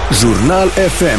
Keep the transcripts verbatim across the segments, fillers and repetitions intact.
Jurnal F M.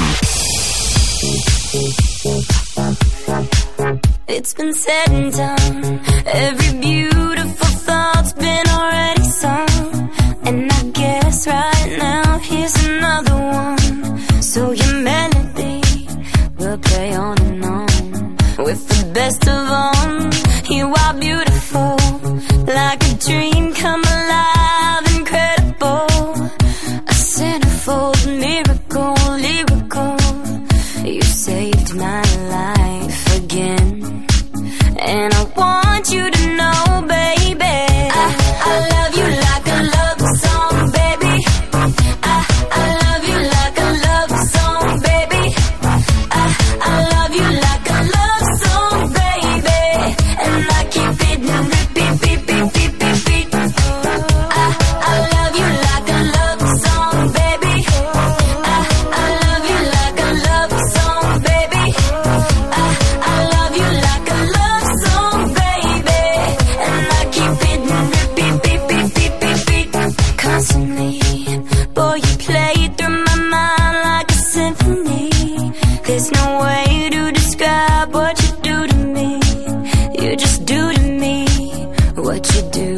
It's been said and done. Every beautiful thought's been already sung. And I guess right now here's another one. So your melody will play on and on. With the best of them, you are beautiful. Like a dream come alive, incredible. A centerfold miracle, lyrical. You saved my life again. And I want you to know, baby, I, I love you like a love song, baby. I, I love you like a love song, baby. I, I love you like a love song, baby. And I keep it in repeat, beat, beat, beat, beat, beat. I, I love you like a love song, baby. I, I love you like a love song, baby. I, I love you like a love song, baby. And I keep it in repeat, beat, beat, beat, beat, beat. Constantly, boy, you play through my mind like a symphony. There's no way to describe what you do to me. You just do to me what you do.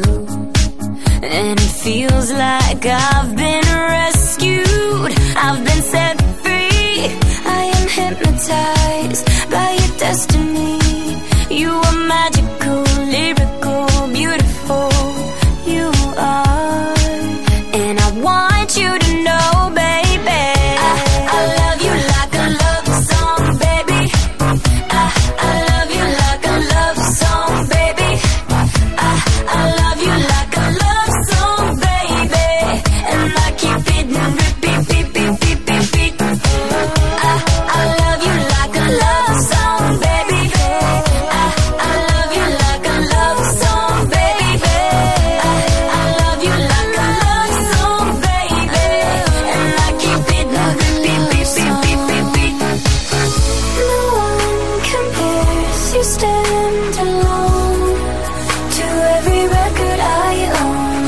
And it feels like I've been rescued. I've been set free. I am hypnotized by your destiny. You are magical, lyrical, beautiful. You are. And I want you to know, baby, I, I love you like a love song, baby. I, I love you like a love song, baby. I, I love you like a love song, baby. And I keep it in repeat, beat, beat, beat, beat, beat. I, I love you like a love song, baby. I, I love you like a love song, baby. I, I love you like a love song, baby. And I keep it in repeat, beat, beat, beat, beat, beat. No one compares, you stand alone to every record I own.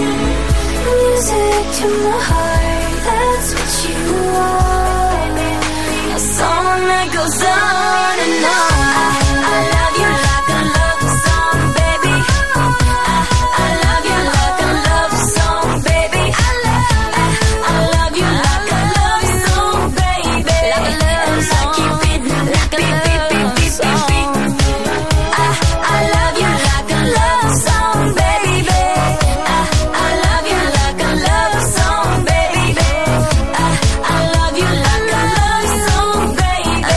Music to my heart, that's what you are. A song that goes on and on. I, I love you like a love song, baby. I, I love you like a love song, baby. I, I, I love you like a love song, baby. And I keep it like a beat, beat, beat, beat, beat, beat. I, I love you like a love song, baby. I, I love you like a love song, baby. I, I love you like a love song, baby.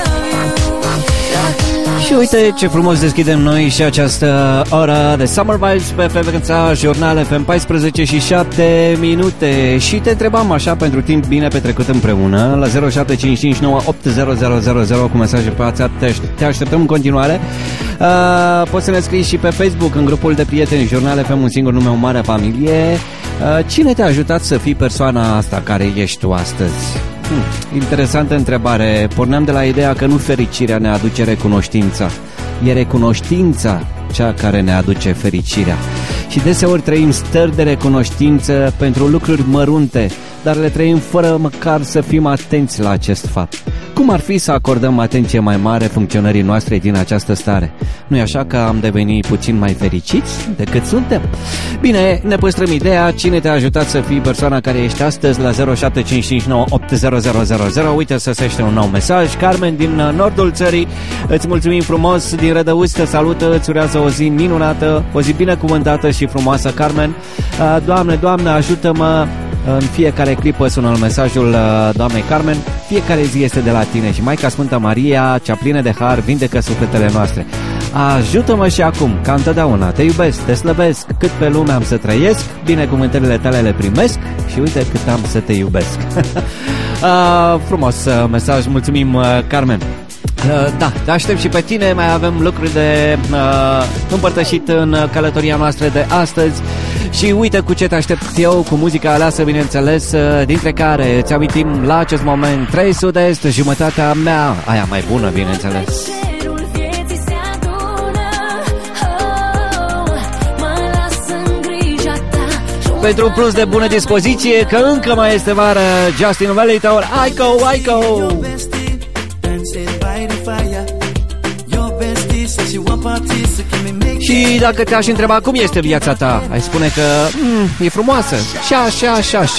Și uite ce frumos deschidem noi și această oră de Summer Vibes pe frecvența Jurnal F M, paisprezece și șapte minute. Și te întrebam așa pentru timp bine petrecut împreună la zero șapte cinci cinci nouă opt zero zero zero zero cu mesaje pe WhatsApp. Te, aș- te așteptăm în continuare. Uh, poți să ne scrii și pe Facebook în grupul de prieteni Jurnal F M, un singur nume, o mare familie. Uh, cine te-a ajutat să fii persoana asta care ești tu astăzi? Hmm, interesantă întrebare. Porneam de la ideea că nu fericirea ne aduce recunoștința, e recunoștința cea care ne aduce fericirea. Și deseori trăim stări de recunoștință pentru lucruri mărunte, dar le trăim fără măcar să fim atenți la acest fapt. Cum ar fi să acordăm atenție mai mare funcționării noastre din această stare? Nu-i așa că am devenit puțin mai fericiți decât suntem? Bine, ne păstrăm ideea. Cine te-a ajutat să fii persoana care ești astăzi la zero șapte cinci cinci nouă opt zero zero zero zero. Uite să sește un nou mesaj. Carmen din nordul țării, îți mulțumim frumos, din Rădăuți te salută, îți urează o zi minunată, o zi binecuvântată și frumoasă, Carmen. Doamne, Doamne, ajută-mă. În fiecare clipă sună mesajul doamnei Carmen. Fiecare zi este de la tine și Maica Sfântă Maria, cea plină de har, vindecă sufletele noastre. Ajută-mă și acum, ca întotdeauna. Te iubesc, te slăbesc, cât pe lume am să trăiesc, binecuvântările tale le primesc și uite cât am să te iubesc. uh, frumos uh, mesaj, mulțumim, uh, Carmen. Uh, da, te aștept și pe tine. Mai avem lucruri de uh, împărtășit în călătoria noastră de astăzi. Și uite cu ce te aștept eu, cu muzica aleasă, bineînțeles, uh, dintre care îți amintim la acest moment trei Sud-Est, jumătatea mea, aia mai bună, bineînțeles. pentru un plus de bună dispoziție, că încă mai este vară. Justin Wellington, Aiko, Aiko. Și dacă te-aș întreba cum este viața ta, ai spune că mm, e frumoasă, și așa, și așa.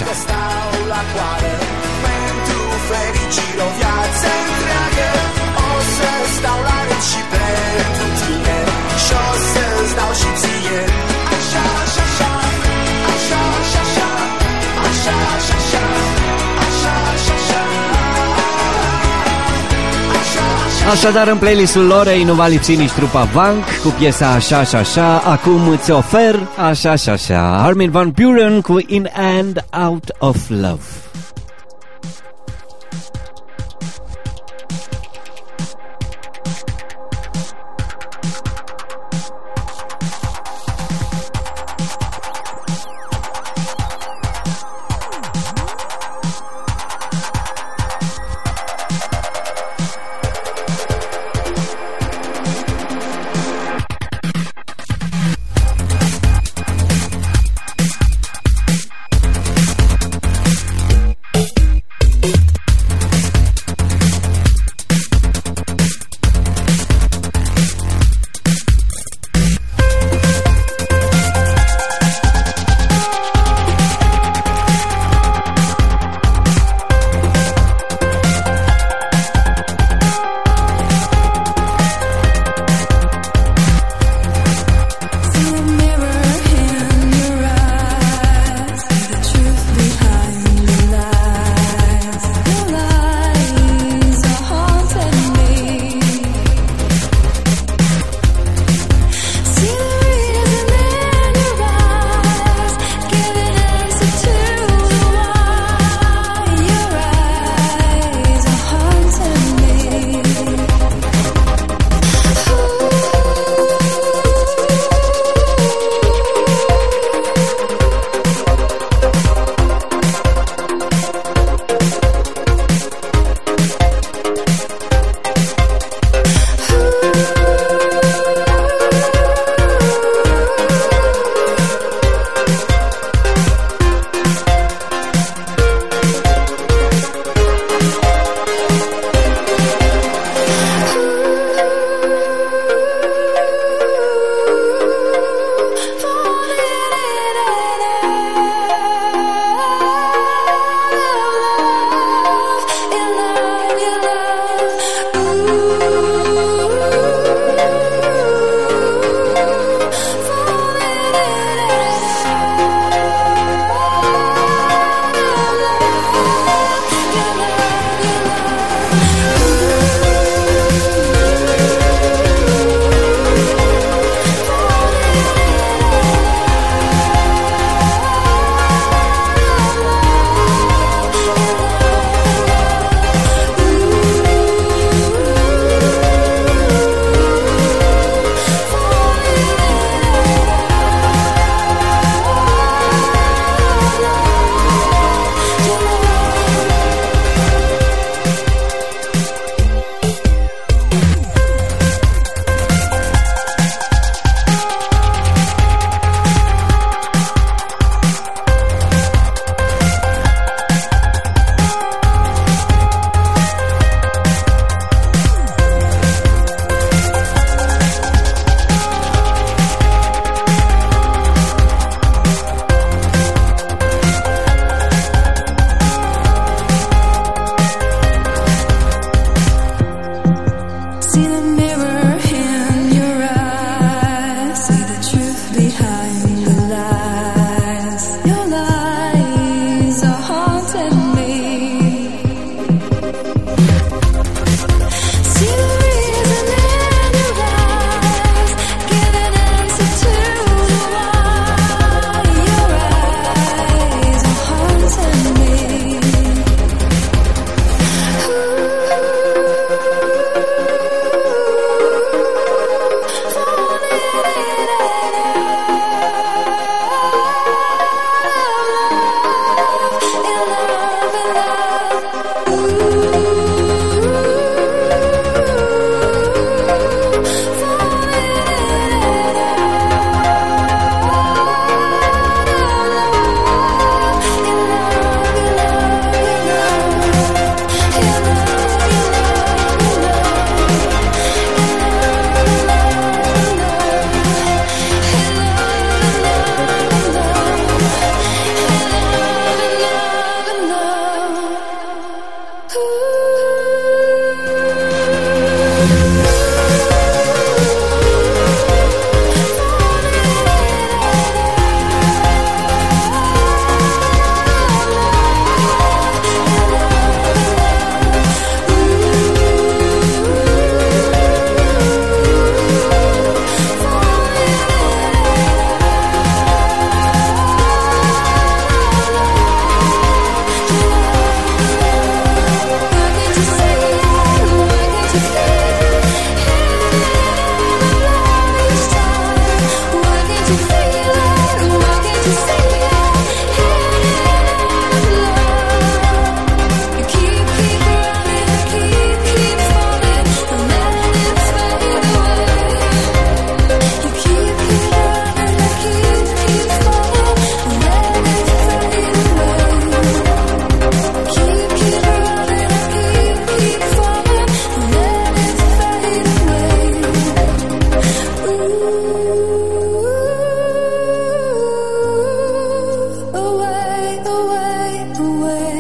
Așadar, în playlistul lor nu va lipsi nici trupa Vank cu piesa Așa și Așa. Acum îți ofer Așa și Așa. Armin van Buuren cu In and Out of Love.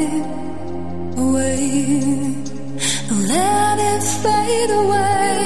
away. Let it fade away.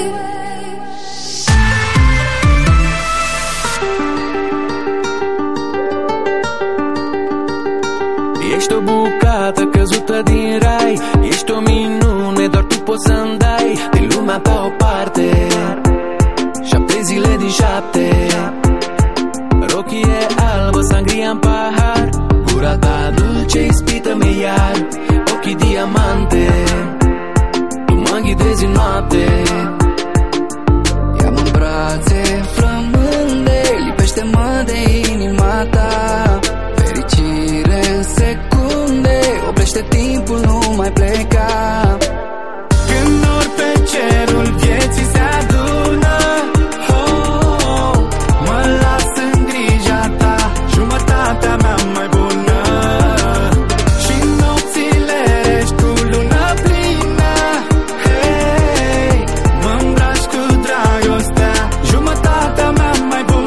Ești o bucată căzută din rai, ești o minune, doar tu poți să-mi dai din lumea ta o parte. Șapte zile din șapte, rochie albă, sangria în pahar, gura ta dulce, ispită-mi iar, ochii diamante, tu mă ghidezi în noapte. Ia-mă în brațe, flămânde, lipește-mă de inima ta. Fericire în secunde, oprește timpul, nu mai pleca. Când nori pe cerul vieții se adună, oh, mă las în grija ta, jumătatea mea mai bună. Și nopțile ești cu lună plină, hey, mă îmbraci cu dragostea, jumătatea mea mai bună.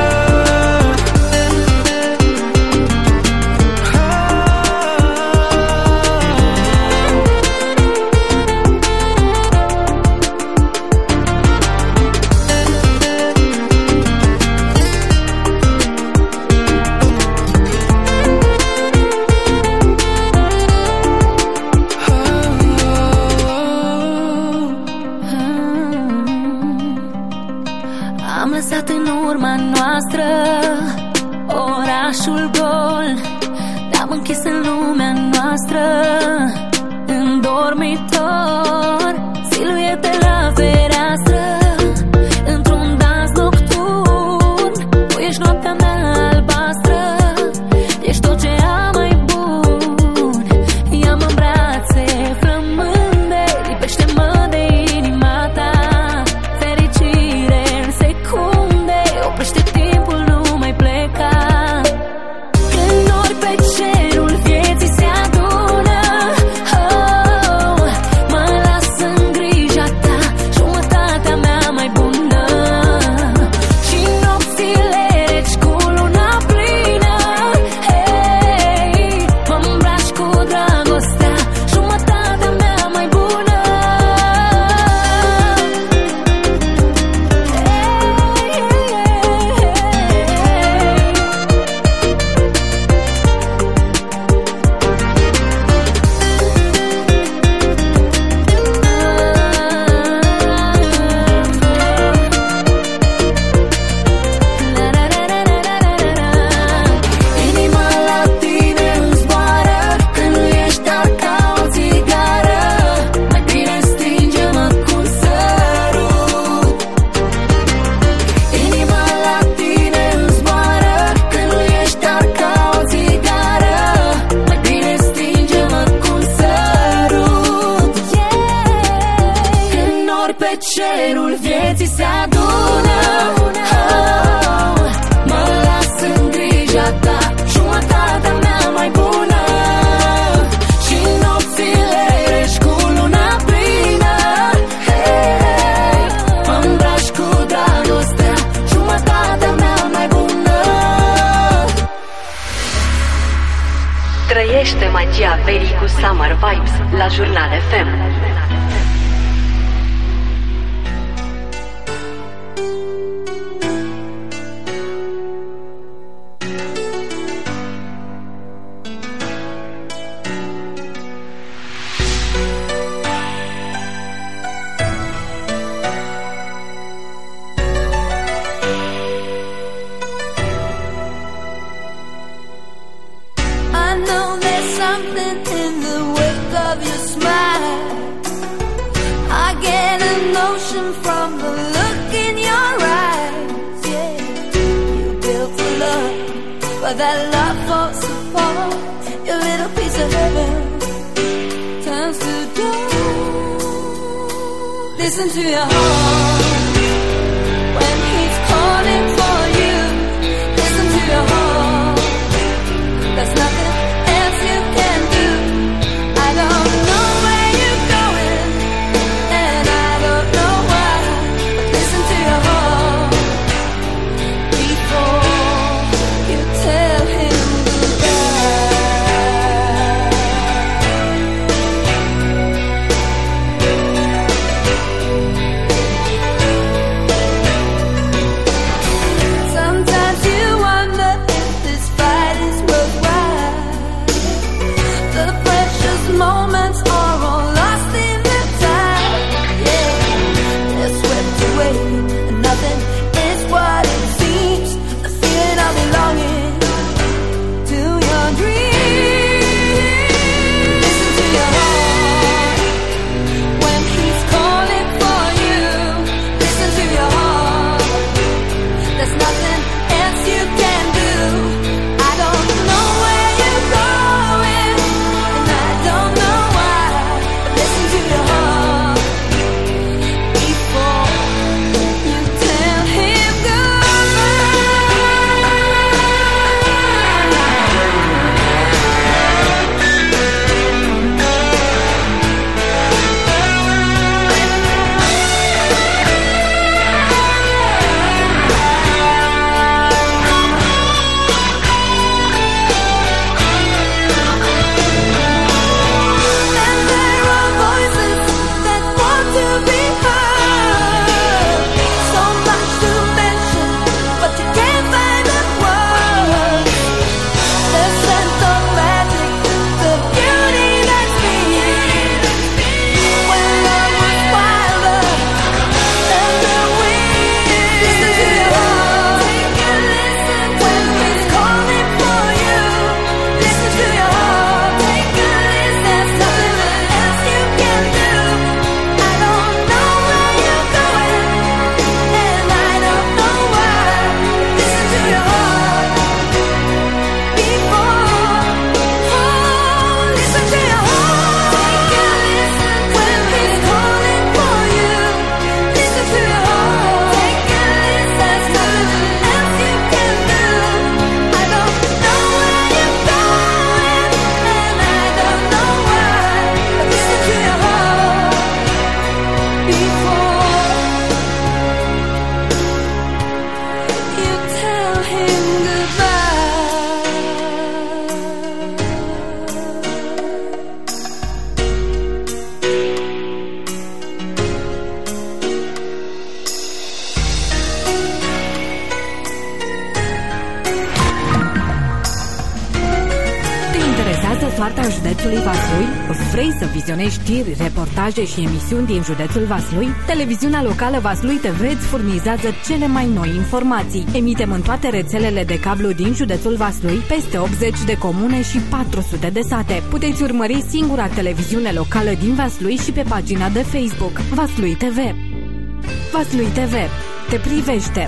Am lăsat în urma noastră orașul gol, ne-am închis în lumea noastră, în dormitor, siluete la fereastră, într-un dans nocturn. Tu ești noaptea mea albastră, ești tot ce am mai bun. Ia-mă în brațe, flămânde, lipește-mă de inima ta. Fericire în secunde, oprește timpul, nu mai pleca. Când nori pe cerul vieții se adună, oh, mă las în grija ta, jumătatea mea mai bună. Și nopțile reci cu luna plină, hey, mă îmbraci cu dragostea, jumătatea mea mai bună. Inima la tine îmi zboară, când nu ești doar ca o țigară. Mai bine stinge-mă cu un sărut. Inima la tine îmi zboară, când nu ești doar ca o țigară. Mai bine stinge-mă cu un sărut. Când nori pe cerul vieții se adună, oh, mă las în grija ta, jumătatea mea mai bună. Și nopțile reci cu luna plină, hey, mă îmbraci cu dragostea, jumătatea mea mai bună. Trăiește magia verii cu Summer Vibes la Jurnal F M. I know there's something in the wake of your smile. I get a notion from the look in your eyes. Yeah, you built a love, but that love falls apart. Your little piece of heaven turns to dust. Listen to your heart when he's calling for you. Listen to your heart. There's nothing else you can do. I don't know where you're going, and I don't know why. But listen to your heart before you tell him goodbye. soarta județului Vaslui? Vrei să vizionezi știri, reportaje și emisiuni din județul Vaslui? Televiziunea locală Vaslui T V îți furnizează cele mai noi informații. Emitem în toate rețelele de cablu din județul Vaslui, peste optzeci de comune și patru sute de sate. Puteți urmări singura televiziune locală din Vaslui și pe pagina de Facebook Vaslui T V. Vaslui T V te privește.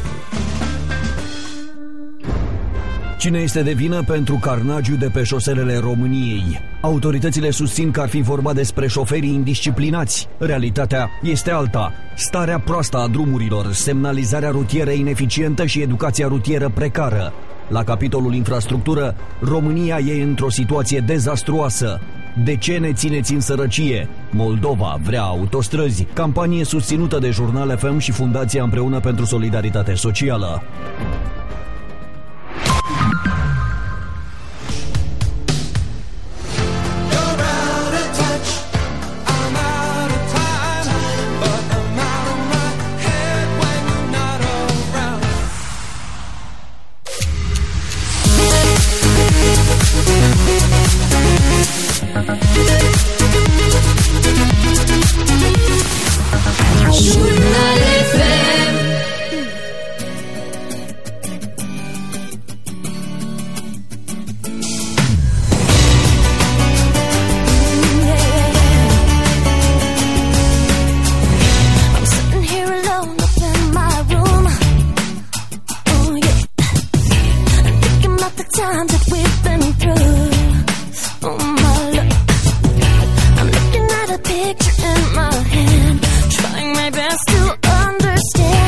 Cine este de vină pentru carnagiul de pe șoselele României? Autoritățile susțin că ar fi vorba despre șoferii indisciplinați. Realitatea este alta. Starea proastă a drumurilor, semnalizarea rutieră ineficientă și educația rutieră precară. La capitolul infrastructură, România e într-o situație dezastruoasă. De ce ne țineți în sărăcie? Moldova vrea autostrăzi. Campanie susținută de Jurnal F M și Fundația Împreună pentru Solidaritate Socială. Picture in my hand, trying my best to understand.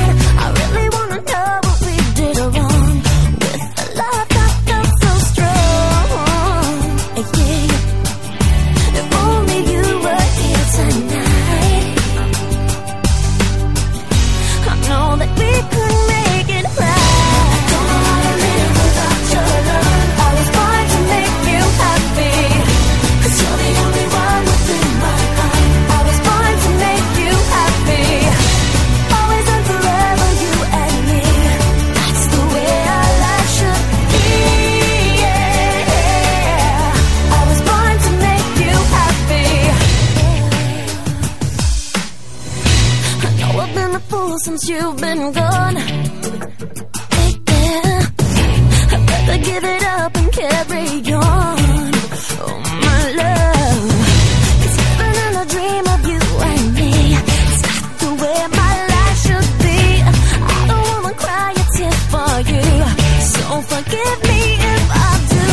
since you've been gone. Yeah, I better give it up and carry on. Oh my love, it's living in a dream of you and me. It's not the way my life should be. I don't wanna cry a tear for you, so forgive me if I do.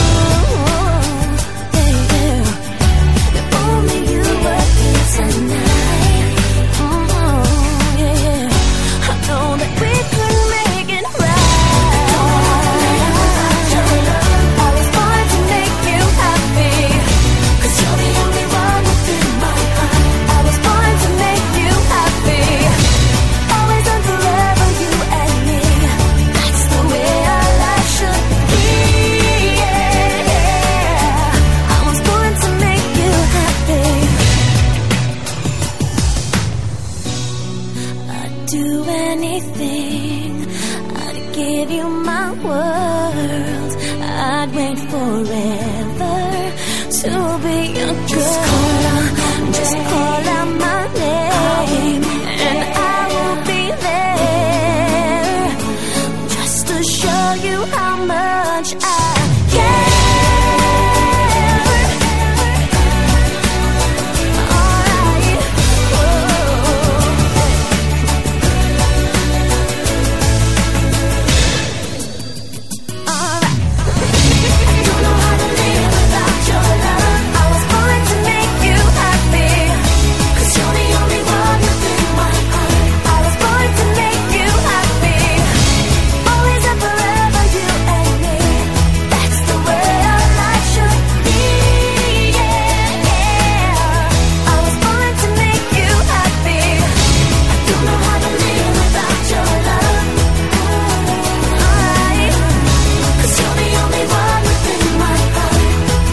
Yeah, yeah. If only you were here tonight. Mm-hmm, yeah, yeah. I know that we could make it right. I was born to make you happy, 'cause you're the only one within my heart. I was born to make you happy, always and forever, you and me. That's the way our life should be. Yeah, yeah. I was born to make you happy. I'd do anything, I'd give you my world. I'd wait forever to be your girl. Just call out, just call out my name, and I will be there, just to show you how much I care. Alright. Alright. Don't know how to live without your love. I was born to make you happy, 'cause you're the only one within my heart. I was born to make you happy, always and forever, you and me. That's the way our life should be. Yeah, yeah. I was born to make you happy. I don't know how to live without your love. Alright. 'Cause you're the only one within my heart.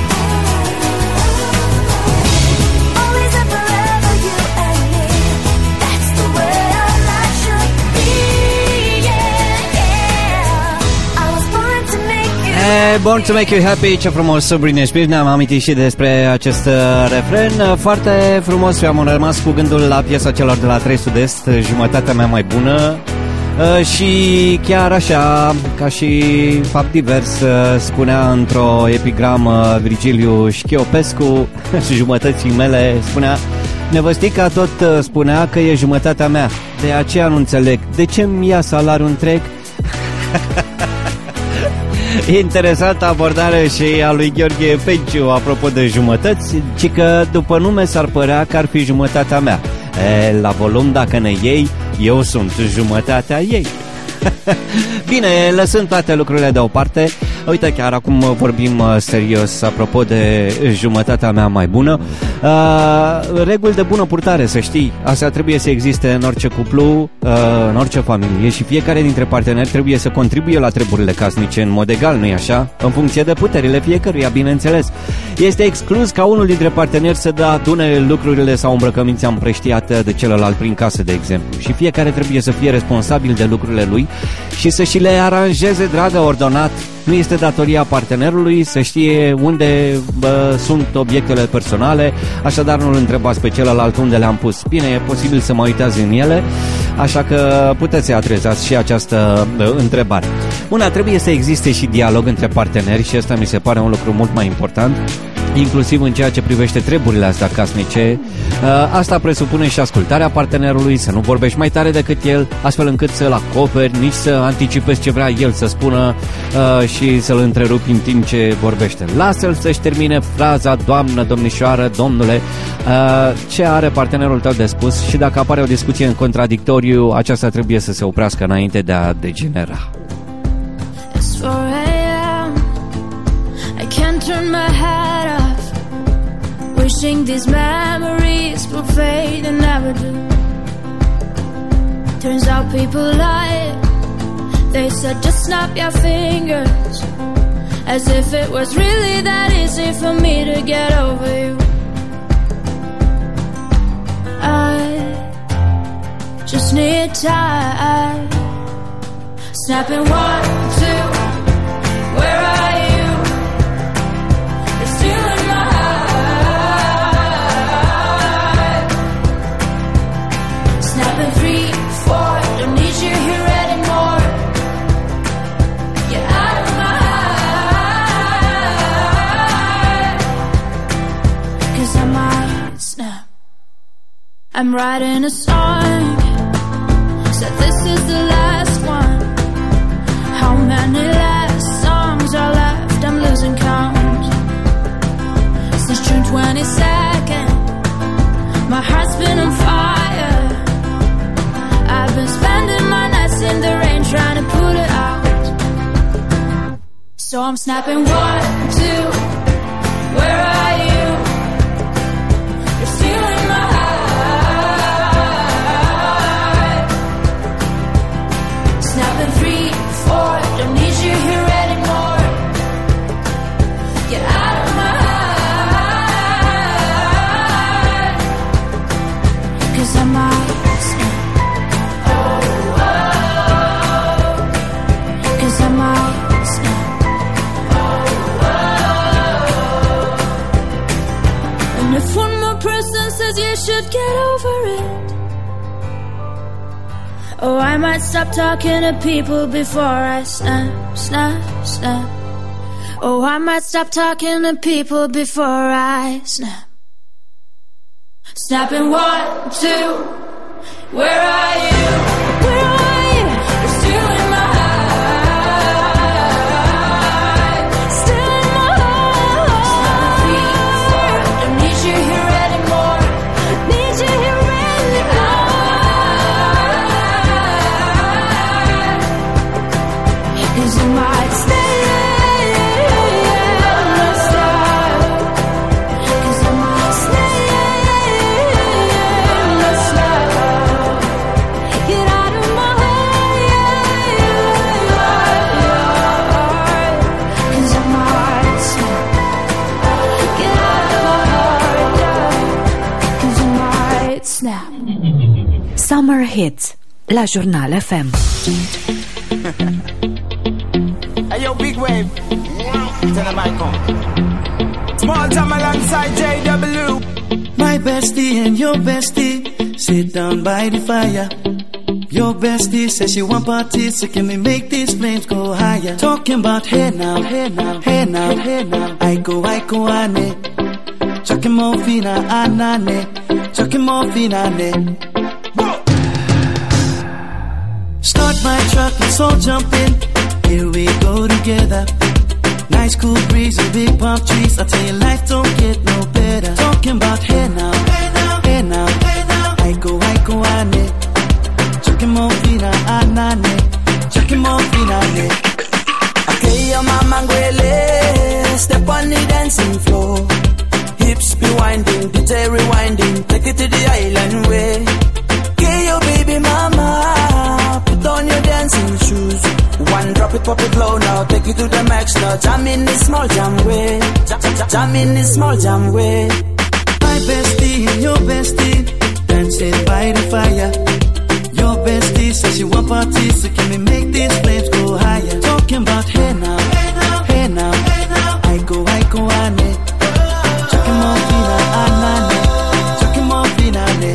Always and forever, you and me. That's the way our life should be. Yeah, yeah. I was born to make you E, Born to Make You Happy, ce frumos, Britney Spears. Ne-am amintit și despre acest uh, refren. Foarte frumos, eu am rămas cu gândul la piesa celor de la trei Sud-Est, Jumătatea mea mai bună. Uh, și chiar așa, ca și fapt divers, uh, spunea într-o epigramă Virgiliu Șchiopescu, jumătății mele, spunea: nevăstica tot uh, spunea că e jumătatea mea, de aceea nu înțeleg de ce mi ia salariul întreg. Interesantă abordare și a lui Gheorghe Penciu apropo de jumătăți, ci că după nume s-ar părea că ar fi jumătatea mea. E, la volum, dacă ne iei, eu sunt jumătatea ei. Bine, lăsând toate lucrurile deoparte, uite, chiar acum vorbim serios apropo de jumătatea mea mai bună. uh, Reguli de bună purtare, să știi, asta trebuie să existe în orice cuplu, uh, în orice familie, și fiecare dintre parteneri trebuie să contribuie la treburile casnice în mod egal, nu-i așa? În funcție de puterile fiecăruia, bineînțeles. Este exclus ca unul dintre parteneri să dă adune lucrurile sau îmbrăcămintea împrăștiată de celălalt prin casă, de exemplu. Și fiecare trebuie să fie responsabil de lucrurile lui și să și le aranjeze, dragă, ordonat. Nu este datoria partenerului să știe unde bă, sunt obiectele personale, așadar nu-l întrebați pe celălalt unde le-am pus. Bine, e posibil să mă uitați în ele, așa că puteți să adresați și această bă, întrebare. Una, trebuie să existe și dialog între parteneri și asta mi se pare un lucru mult mai important, inclusiv în ceea ce privește treburile astea casnice. Asta presupune și ascultarea partenerului, să nu vorbești mai tare decât el, astfel încât să-l acoperi, nici să anticipezi ce vrea el să spună și să-l întrerupi în timp ce vorbește. Lasă-l să-și termine fraza, doamnă, domnișoară, domnule, ce are partenerul tău de spus, și dacă apare o discuție în contradictoriu, aceasta trebuie să se oprească înainte de a degenera. I can't turn my head off, wishing these memories will fade and never do. Turns out people lie. They said just snap your fingers, as if it was really that easy for me to get over you. I just need time. Snapping one, two, where are you? Three, four, I'm writing a song, said this is the last one. How many last songs are left? I'm losing count. Since June twenty-second, my heart's been on fire. I've been spending my nights in the rain trying to put it out. So I'm snapping one, two, where are you? You're stealing my heart. Snapping three, four, don't need you here anymore. Get out of my heart. Cause I might snap. Oh, oh. Cause I might snap. And if one more person says you should get over it, oh, I might stop talking to people before I snap, snap, snap. Oh, I might stop talking to people before I snap. Snapping one, two, where are you? Where are you? You're stealing my heart. Stealing my heart. Three, four, don't need you here anymore. Need you here anymore. Cause you might stay. Cause I might stay. Get out of my heart. Cause I might snap. Get out of my heart. Cause I might snap. Summer Hits la Jurnal F M. Hey yo, big wave. Tell them I come. Small time alongside J W. My bestie and your bestie sit down by the fire. Your bestie says she want parties, so can we make these flames go higher? Talking about hey now, hey now, hey now, hey now. I go, I go, ane. Chucking more fina, anane. Chucking more fina, ne. Start my truck, let's all jump in. Here we go together. Nice cool breeze and big palm trees. I tell you, life don't get no better. Talking about hey now, hey now, hey now, hey now. I go, I go, ane. Chucking more fina, anane. Chucking more fina, ne. Okay, your mama ngwele. Step on the dancing floor. Hips be winding, detail rewinding. Take it to the island way. Okay, your baby mama. Put on your dancing shoes. One drop it, pop it low now. Take it to the max now. Jam in the small jam way. Jam, jam, jam in the small jam way. My bestie and your bestie dancing by the fire. Your bestie says she want parties, so can we make these flames go higher? Talking about hey now, hey now, hey now, hey now. I go, I go, ane. Chucking more fina, anane. Chucking more fina, ne.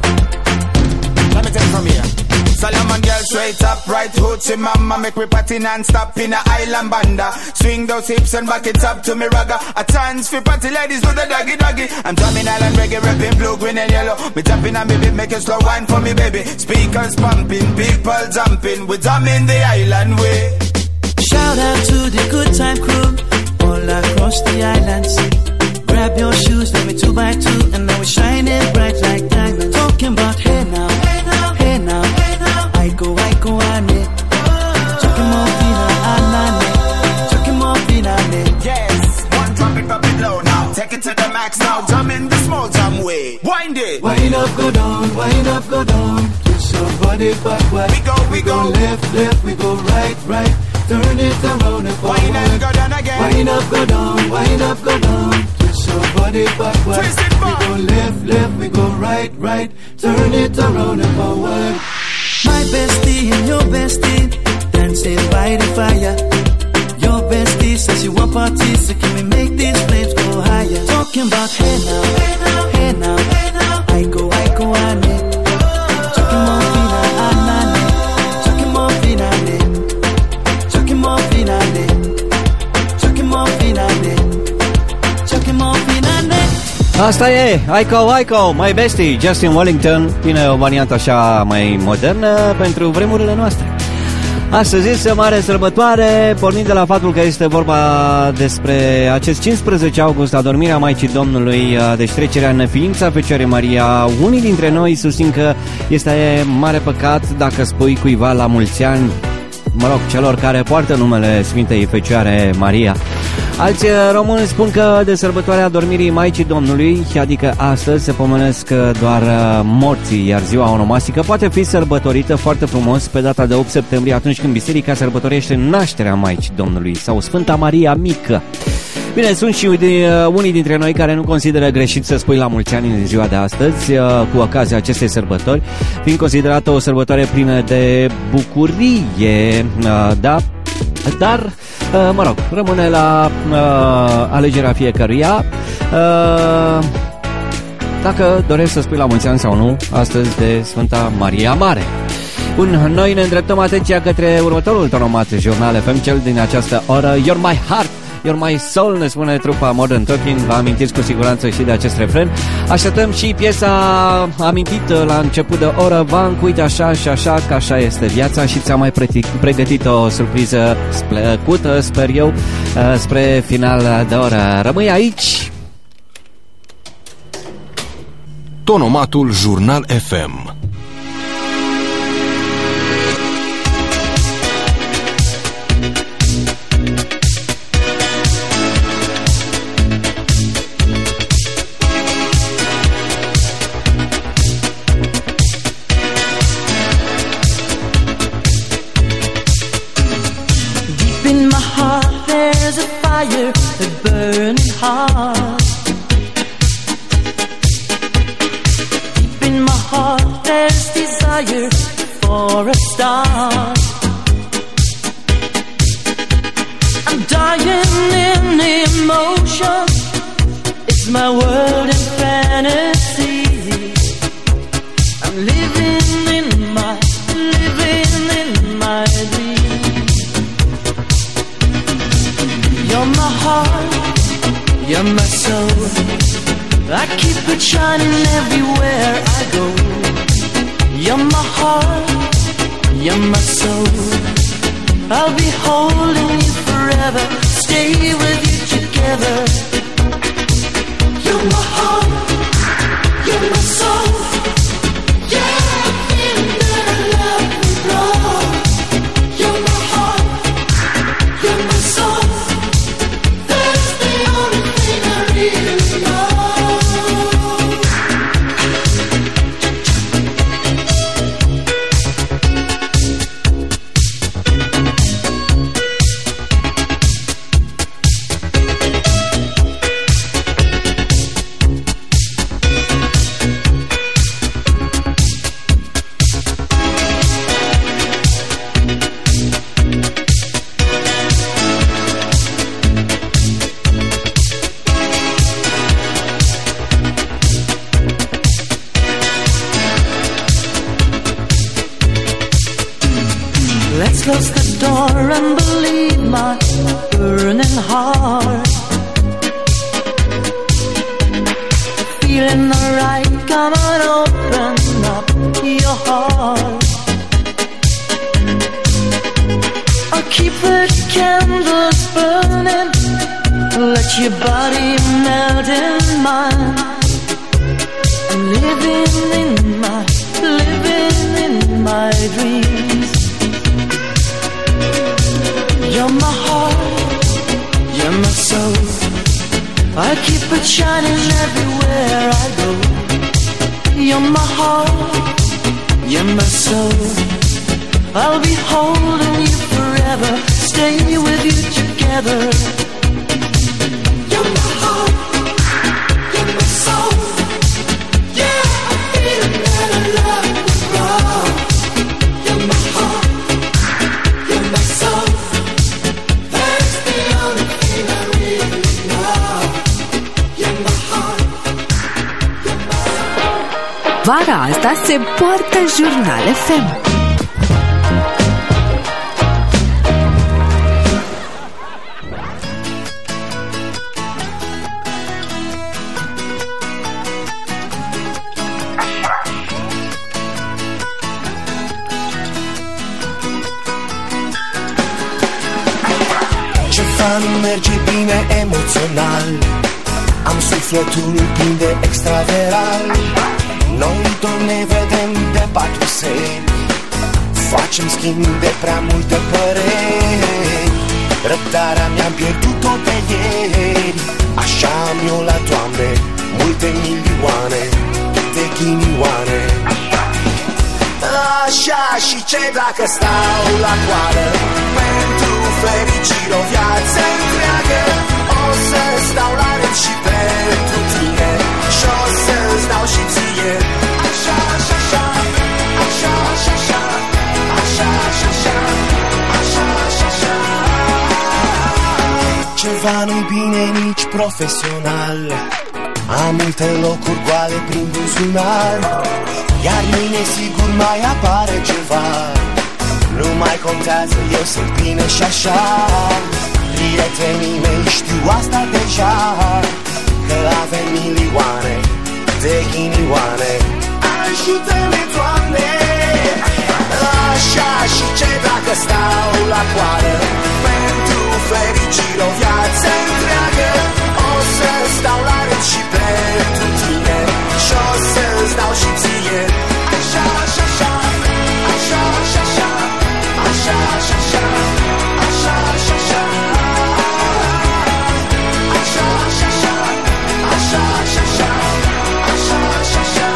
Let me take it from here. Solomon girl straight up, right hoochie mama. Make me party non-stop in a island banda. Swing those hips and back it up to me ragga. A chance for party ladies do the doggy doggy. I'm drumming island reggae, rapping blue, green and yellow. Me jumping and me beat, making slow wine for me baby. Speakers pumping, people jumping. We drumming the island way. Shout out to the good time crew all across the islands. Grab your shoes, let me two by two, and now we're shining bright like diamonds. Talking about hey now, hey now, hey now, hey now. I go, I go, ane. Chucking more fina, anane. Chucking more fina, ne. Yes, one drop it, pop it low now. Take it to the max now. Jump in the small jam way. Wind it. Wind up, go down, wind up, go down. Twist your body backward. We go, we go. left, left, we go right, right. Turn it around and forward. Wind up, go down again. Wind up, go down, wind up, go down. Twist your body backward. Twist it back. We go left, left, we go right, right. Turn it around and forward. My bestie and your bestie dancing by the fire. Your bestie says she want parties, so can we make these flames go higher? Talking about hey now, hey now, hey now, hey now. I go, I go, ane. Chucking more fina, anane. Chucking more fina, ne. Chucking more fina, ne. Chucking more fina, ne. Chucking more fina, ne. Asta e, Aiko, Aiko, my bestie, Justin Wellington. Bine, o variantă așa mai modernă pentru vremurile noastre. Astăzi este mare sărbătoare, pornind de la faptul că este vorba despre acest cincisprezece august, adormirea Maicii Domnului, deci trecerea în neființa Fecioarei Maria. Unii dintre noi susțin că este mare păcat dacă spui cuiva la mulți ani, mă rog, celor care poartă numele Sfintei Fecioare Maria. Alți români spun că de sărbătoarea adormirii Maicii Domnului, adică astăzi, se pomenesc doar morții, iar ziua onomastică poate fi sărbătorită foarte frumos pe data de opt septembrie, atunci când biserica sărbătorește nașterea Maicii Domnului sau Sfânta Maria Mică. Bine, sunt și unii dintre noi care nu consideră greșit să spui la mulți ani în ziua de astăzi, cu ocazia acestei sărbători, fiind considerată o sărbătoare plină de bucurie, da? Dar, mă rog, rămâne la uh, alegerea fiecăruia uh, dacă dorești să spui la mulți ani sau nu astăzi de Sfânta Maria Mare. Bun, noi ne îndreptăm atenția către următorul tonomat Jurnal F M, cel din această oră, You're My Heart, You're My Soul, ne spune trupa Modern Talking. Vă amintiți cu siguranță și de acest refren. Așteptăm și piesa amintită la început de oră, Vanc, uite așa și așa, că așa este viața, și ți-am mai pregătit o surpriză plăcută, sper eu, spre final de oră. Rămâi aici! Tonomatul Jurnal F M. Fire, a burning heart. Deep in my heart there's desire for a start. I'm dying in emotion, it's my world in fantasy. I'm living in my, living in my dream. You're my heart, you're my soul, I keep it shining everywhere I go. You're my heart, you're my soul, I'll be holding you forever, stay with you together. You're my heart, you're my soul, yeah, I feel that I love you, Lord. You're my heart, you're my soul, that's the only thing I really know. Let's close the door and believe my burning heart. Feeling alright, come on, open up your heart. I'll keep the candles burning, let your body melt in mine. I'm living in my, living in my dreams. You're my heart, you're my soul, I keep it shining everywhere I go. You're my heart, you're my soul, I'll be holding you forever, stay with you together. You're my heart, you're my soul, yeah, I feel that I love you, Lord. You're my heart, you're my soul, that's the only thing I really know. You're my heart, you're my soul. Vara asta se poartă Jurnal F M. Ceva nu merge bine emoțional. Am sufletul plin de extraveral. Noi tot ne vedem de patru seri. Facem schimb de prea multe păreri. Răbdarea mi-am pierdut-o de ieri. Așa am eu la Doamne multe milioane de ghinioane. Așa și ce dacă stau la coadă pentru fericire o viață întreagă. O să stau la rând și pentru tine și o să-ți dau și ție. Așa, așa, așa, așa, așa, așa, așa, așa, așa, așa, așa, așa. Ceva nu-i bine nici profesional. Am multe locuri goale prin buzunar. Iar mâine sigur mai apare ceva. Nu mai contează, eu sunt bine și așa. Prietenii mei știu asta deja, că avem milioane de ghinioane. Ajută-ne, Doamne! Așa și ce dacă stau la coadă pentru fericire o viață întreagă. O să stau la rând și pentru tine și o să-ți dau și ție. Așa, așa, așa, așa, așa, așa, așa, așa, așa, așa, așa, așa, așa, așa, așa, așa, așa, așa, așa.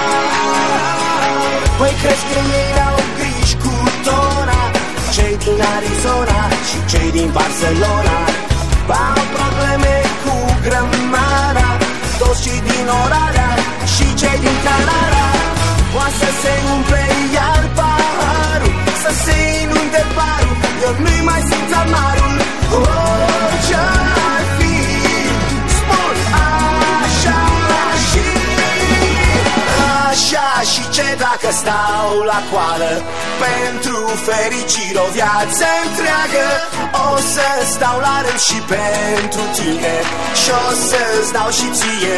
Păi crezi că ei au griji cu tona, cei din Arizona și cei din Barcelona. Au probleme cu grămada, toți cei din Oradea și cei din Canada. Poate să se umple iar paharul, să se inunde parul, eu nu-i mai simt amarul. Orice-ar fi, spun așa și așa și ce dacă stau la coadă pentru fericire o viață întreagă. O să stau la rând și pentru tine și o să-ți dau și ție.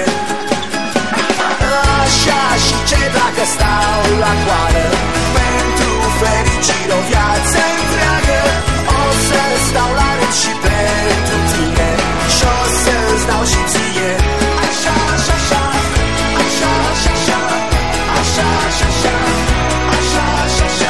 Așa și ce dacă stau la coadă pentru fericire o viață întreagă. O să stau la rând și pentru tine și o să-ți dau și ție. Așa, așa, așa, așa, așa, așa, așa, așa, așa, așa, așa, așa,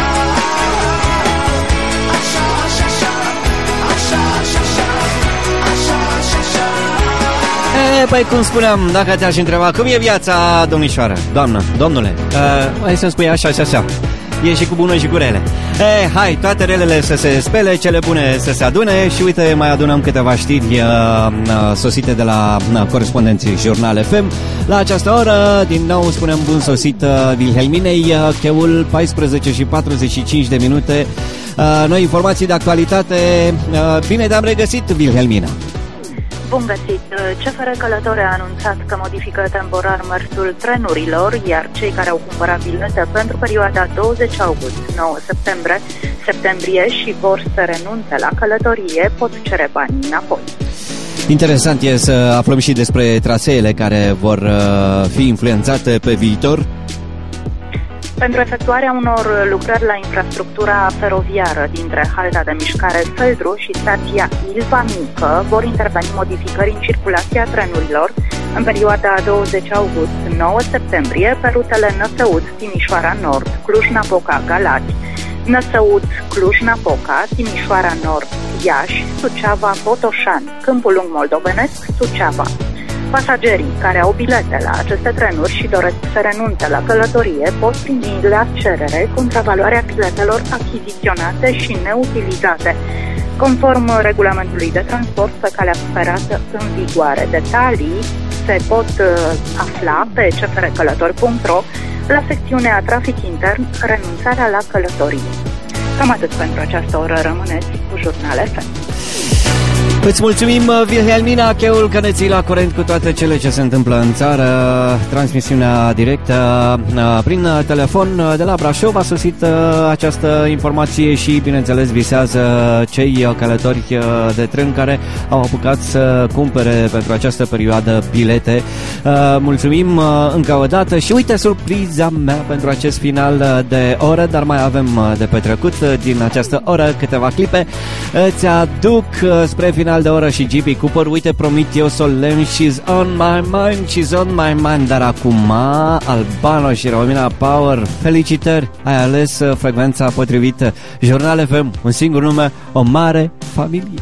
așa, așa, așa, așa, așa, așa, așa, așa. E, păi cum spuneam, dacă te-aș întreba cum e viața, domnișoară, doamnă, domnule, uh, hai să-mi spui așa, așa, așa. E și cu bună și cu rele. E, hai, toate relele să se spele, cele bune să se adune. Și uite, mai adunăm câteva știri uh, uh, sosite de la uh, corespondenții Jurnal F M. La această oră, din nou spunem bun sosit uh, Wilhelminei, uh, cheul paisprezece și patruzeci și cinci de minute. uh, Noi informații de actualitate. uh, Bine te-am regăsit, Wilhelmina. Bun găsit! C F R Călători a anunțat că modifică temporar mersul trenurilor, iar cei care au cumpărat bilete pentru perioada douăzeci august - nouă septembrie, septembrie și vor să renunțe la călătorie pot cere banii înapoi. Interesant e să aflăm și despre traseele care vor fi influențate pe viitor. Pentru efectuarea unor lucrări la infrastructura feroviară dintre halda de mișcare Feldru și stația Ilva Mică vor interveni modificări în circulația trenurilor în perioada douăzeci august - nouă septembrie pe rutele Năsăud, Timișoara Nord, Cluj-Napoca, Galați, Năsăud, Cluj-Napoca, Timișoara Nord, Iași, Suceava, Botoșani, Câmpul Lung Moldovenesc, Suceava. Pasagerii care au bilete la aceste trenuri și doresc să renunțe la călătorie pot primi la cerere contravaloarea biletelor achiziționate și neutilizate, conform regulamentului de transport pe calea ferată în vigoare. Detalii se pot afla pe c f r călători punct r o la secțiunea Trafic intern, renunțarea la călătorie. Cam atât pentru această oră, rămâneți cu Jurnal F M. Îți mulțumim, Wilhelmina Cheul, că ne ții la curent cu toate cele ce se întâmplă în țară. Transmisiunea directă prin telefon de la Brașov a sosit această informație și, bineînțeles, visează cei călători de tren care au apucat să cumpere pentru această perioadă bilete. Mulțumim încă o dată și uite surpriza mea pentru acest final de oră, dar mai avem de petrecut din această oră câteva clipe. Îți aduc spre final de oră și G P Cooper, uite, promit eu solemn, She's on my mind, she's on my mind. Dar acum Albano și Romina Power, felicitări, ai ales frecvența potrivită. Jurnal F M, un singur nume, o mare familie.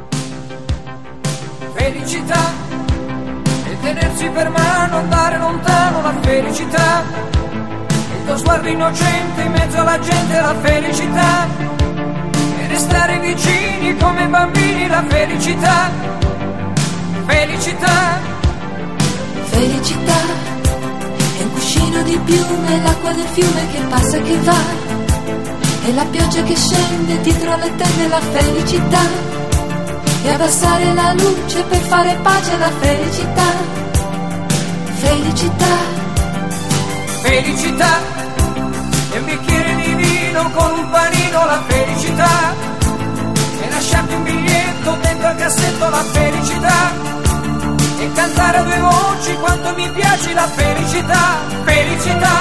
Felicità e tenersi per mano, andare lontano, la felicità, il tuo sguardo innocente in mezzo alla gente, la felicità, e restare vicini come bambini, la felicità, felicità, felicità, è un cuscino di piume, l'acqua del fiume che passa e che va, e la pioggia che scende dietro le tende, la felicità, e abbassare la luce per fare pace, la felicità, felicità, felicità, e un bicchiere di vino con un panino, la felicità, e lasciarti un biglietto dentro al cassetto, la felicità, e cantare a due voci quanto mi piace, la felicità, felicità.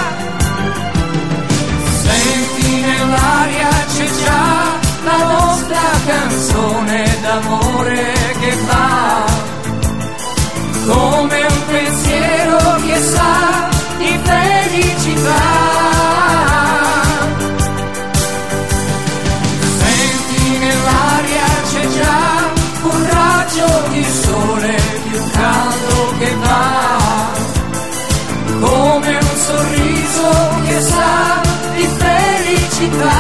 Senti nell'aria c'è già la nostra canzone d'amore che va, come un pensiero che sa di felicità. Senti nell'aria c'è già un raggio di sole più caldo che va, come un sorriso che sa di felicità.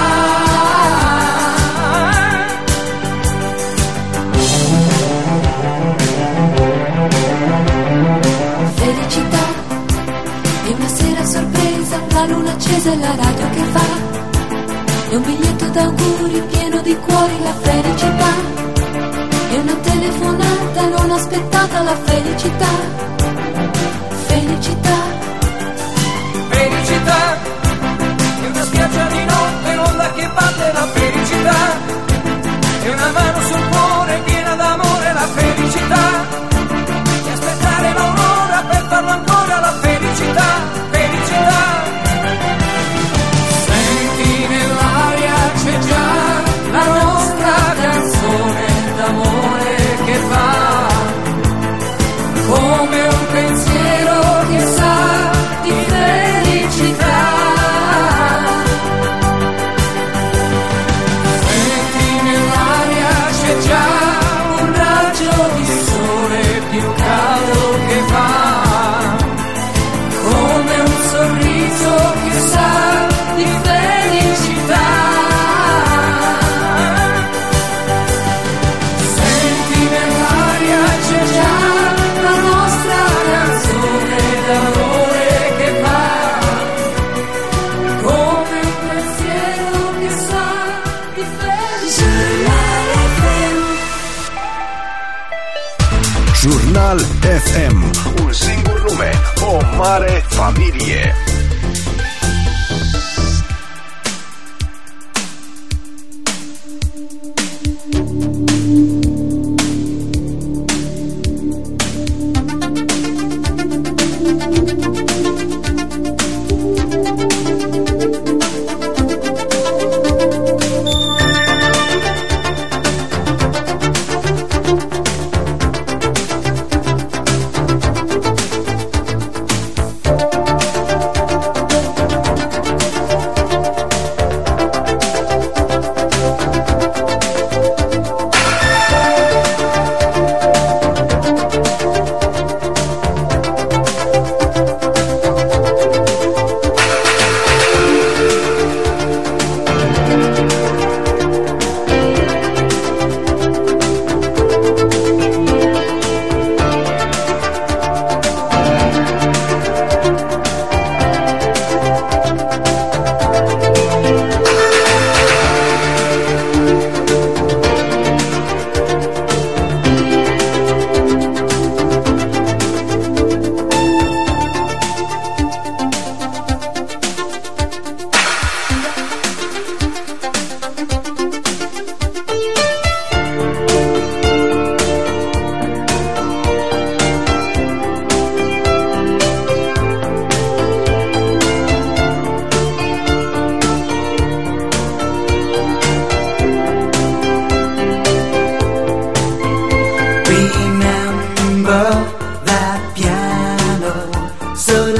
Felicità, è una sera sorpresa, la luna accesa e la radio che fa, è un biglietto d'auguri pieno di cuori, la felicità, è una telefonata non aspettata, la felicità, felicità, felicità, è una spiaggia di notte, l'onda che batte, la felicità, è una mano sul cuore piena d'amore, la felicità, e aspettare l'aurora per farlo ancora, la felicità, felicità. Senti nell'aria c'è già la nostra canzone d'amore che va, come un pensiero che sa di felicità. Senti nell'aria c'è già un raggio di sole più caldo che va, come un sorriso che sa di felicità. Senti nell'aria c'è già la nostra canzone d'amore che va, come un pensiero che sa di felicità. Jurnal F M, un singur nume, o mare familie.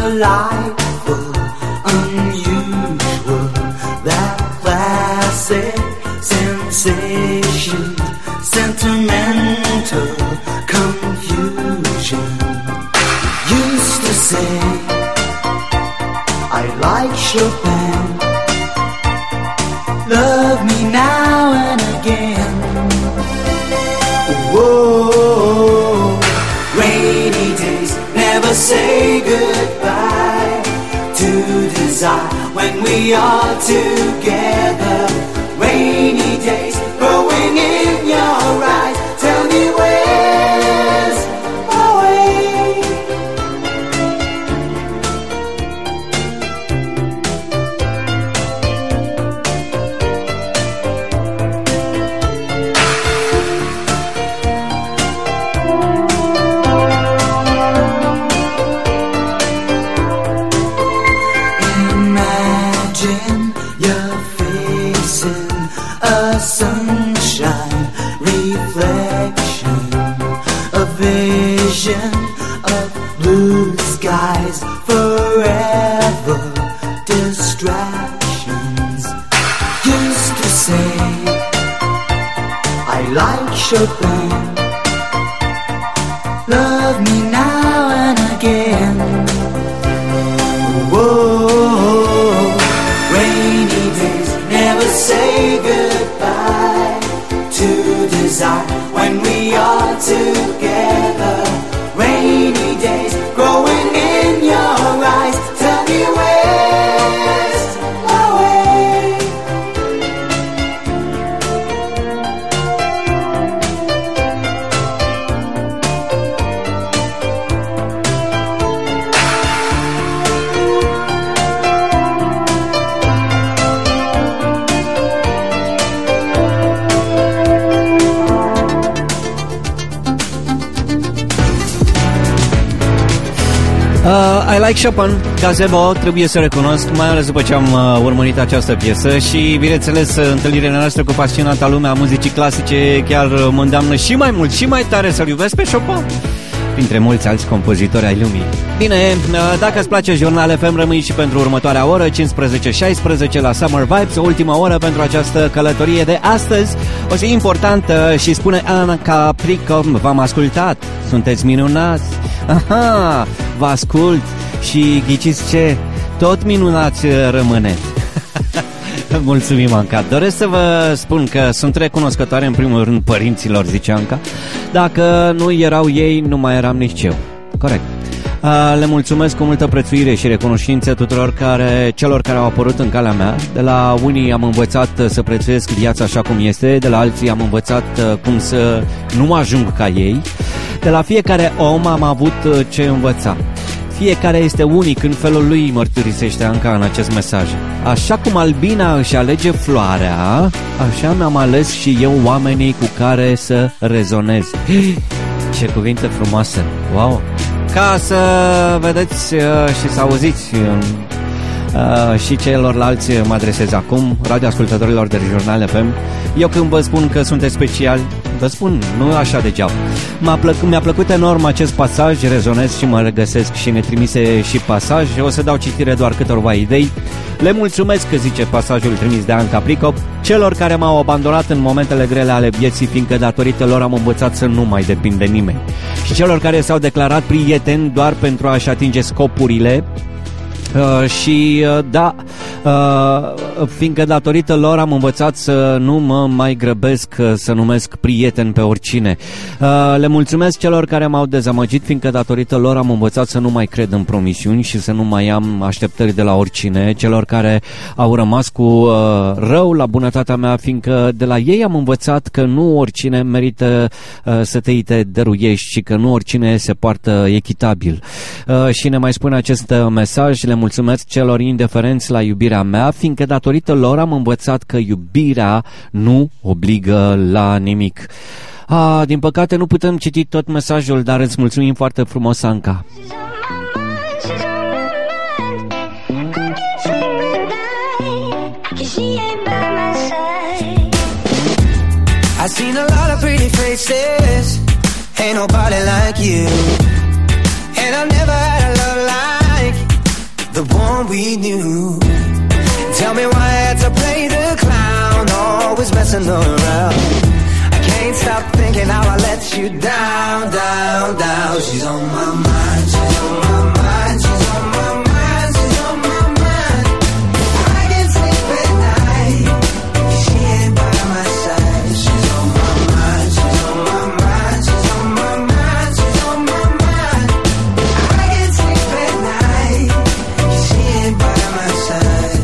delightful, unusual, that classic sensation, sentimental confusion. Used to say I like Chopin, love me now and again. Whoa, rainy days never say goodbye to desire when we are together. Rainy days growing in your eyes, tell me where's my way. Imagine you're facing a sunshine reflection, a vision of blue skies, forever distractions. Used to say I like Chopin, love me now and again. Whoa, rainy days never say goodbye to desire when we are together. Rainy days growing in your eyes, tell me where's my way. Uh, I like Chopin, Gazebo, trebuie să recunosc, mai ales după ce am uh, urmărit această piesă și, bineînțeles, întâlnirea noastră cu pasionata lumea a muzicii clasice chiar mă îndeamnă și mai mult și mai tare să-l iubesc pe Chopin, printre mulți alți compozitori ai lumii. Bine, uh, dacă îți place Jurnal F M, rămâi și pentru următoarea oră, cincisprezece șaisprezece la Summer Vibes, o ultima oră pentru această călătorie de astăzi, o zi importantă și spune Anca Prico, v-am ascultat, sunteți minunați. Aha, vă ascult și ghiciți ce? Tot minunați rămâne. Mulțumim, Anca. Doresc să vă spun că sunt recunoscătoare în primul rând părinților, zice Anca. Dacă nu erau ei, nu mai eram nici eu. Corect. Le mulțumesc cu multă prețuire și recunoștință tuturor care, celor care au apărut în calea mea. De la unii am învățat să prețuiesc viața așa cum este, de la alții am învățat cum să nu ajung ca ei. De la fiecare om am avut ce învăța. Fiecare este unic în felul lui, mărturisește Anca în acest mesaj. Așa cum albina își alege floarea, așa mi-am ales și eu oamenii cu care să rezonez. Ce cuvinte frumoase! Wow! Ca să vedeți și să auziți uh, și celorlalți mă adresez acum, radioascultătorilor de Jurnal F M. Eu când vă spun că sunteți speciali, vă spun, nu așa degeaba. M-a plăcut, mi-a plăcut enorm acest pasaj, rezonez și mă regăsesc și ne trimise și pasaj. O să dau citire doar câteva idei. Le mulțumesc, că zice pasajul trimis de Anca Pricop, celor care m-au abandonat în momentele grele ale vieții, fiindcă datorită lor am învățat să nu mai depind de nimeni. Și celor care s-au declarat prieteni doar pentru a-și atinge scopurile. Uh, și uh, da, uh, fiindcă datorită lor am învățat să nu mă mai grăbesc uh, să numesc prieten pe oricine. Uh, le mulțumesc celor care m-au dezamăgit, fiindcă datorită lor am învățat să nu mai cred în promisiuni și să nu mai am așteptări de la oricine. Celor care au rămas cu uh, rău la bunătatea mea, fiindcă de la ei am învățat că nu oricine merită uh, să te te dăruiești și că nu oricine se poartă echitabil. Uh, și ne mai spune acest uh, mesaj: le mulțumesc celor indiferenți la iubirea mea, fiindcă datorită lor am învățat că iubirea nu obligă la nimic. Ah, din păcate nu putem citi tot mesajul, dar îți mulțumim foarte frumos, Anca. I've seen a lot of pretty faces, ain't nobody like you. And I've never had a love like the one we knew. Tell me why I had to play the clown, always messing around. I can't stop thinking how I let you down, down, down. She's on my mind, she's on my mind, she's on my mind, she's on my mind. I can't sleep at night, she ain't by my side. She's on my mind, she's on my mind, she's on my mind, she's on my mind. I can't sleep at night, she ain't by my side.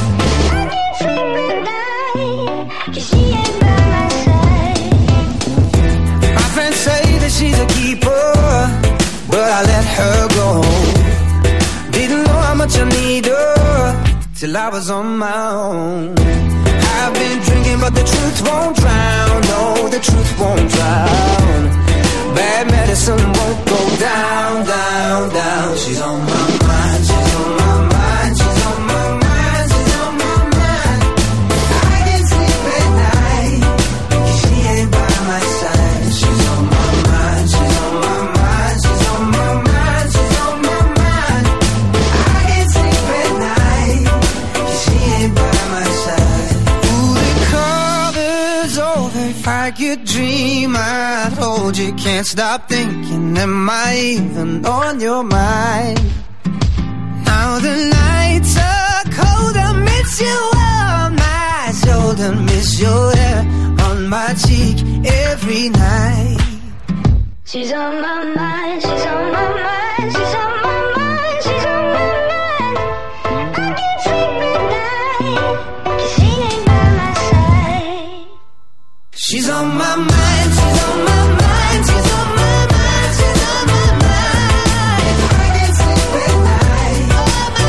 She's a keeper, but I let her go. Didn't know how much I need her till I was on my own. I've been drinking, but the truth won't drown. No, the truth won't drown. Bad medicine won't go down, down, down. She's on my mind, she's on my mind, she's on my mind, she's on my mind. I can't sleep at night, she ain't by my side. She's on my mind, she's on my mind, she's on my mind, she's on my mind. I can't sleep at night, she ain't by my side. Ooh, the cover's over. If I could dream, I'd hold you. Can't stop thinking, am I even on your mind? Now the nights are cold, I miss you on my shoulder, miss your hair on my cheek every night. She's on my mind, she's on my mind, she's on my mind, she's on my mind. I can't sleep at night, 'cause she ain't by my side. She's on my mind, she's on my mind, she's on my mind, she's on my mind. I can't sleep at night, on my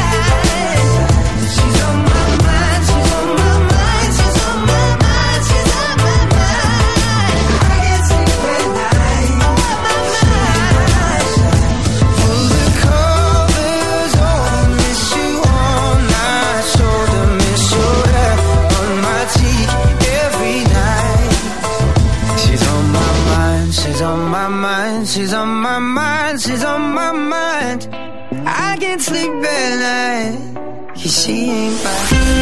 mind. She's on my mind, she's on my mind, she's on my mind, she's on my mind. I can't sleep at night, on my mind. Pull the covers over, miss you on my shoulder, miss your hair on my cheek every night. She's on my mind, she's on my mind, she's on my mind, she's on my mind. I can't sleep at night, 'cause she ain't by.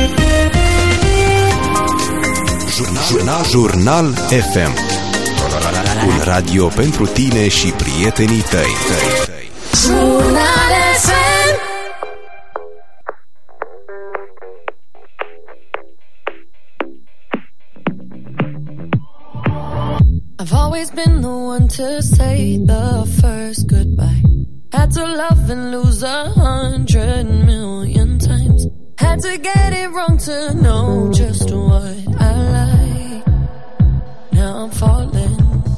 Jurnal, Jurnal F M. Un radio pentru tine și prietenii tăi. Jurnal F M. I've always been the one to say the first goodbye. Had to love and lose a hundred million times. Had to get it wrong to know just what I like. Now I'm falling.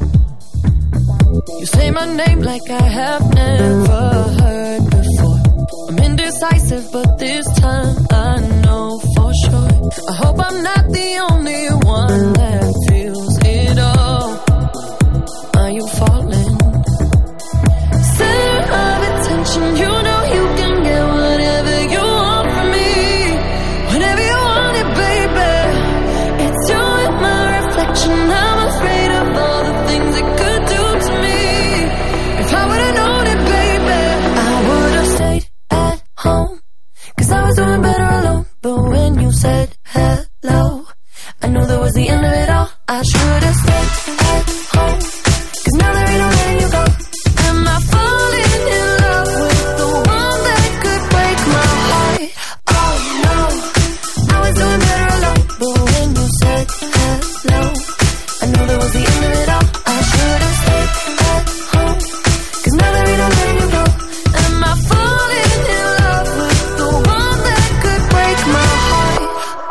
You say my name like I have never heard before. I'm indecisive, but this time I know for sure. I hope I'm not the only one that feels it all. Are you falling? Center of attention, you know you can get whatever you want from me. Whenever you want it, baby. It's you and my reflection. I'm afraid of all the things it could do to me. If I would've known it, baby, I would've stayed at home, 'cause I was doing better alone. But when you said hello, I knew that was the end of it all. I should've stayed at home, 'cause now there ain't no letting you go. Am I falling in love with the one that could break my heart? Oh no, I was doing better alone. But when you said hello, I knew that was the end of it all. I should've stayed at home, 'cause now there ain't no letting you go. Am I falling in love with the one that could break my heart?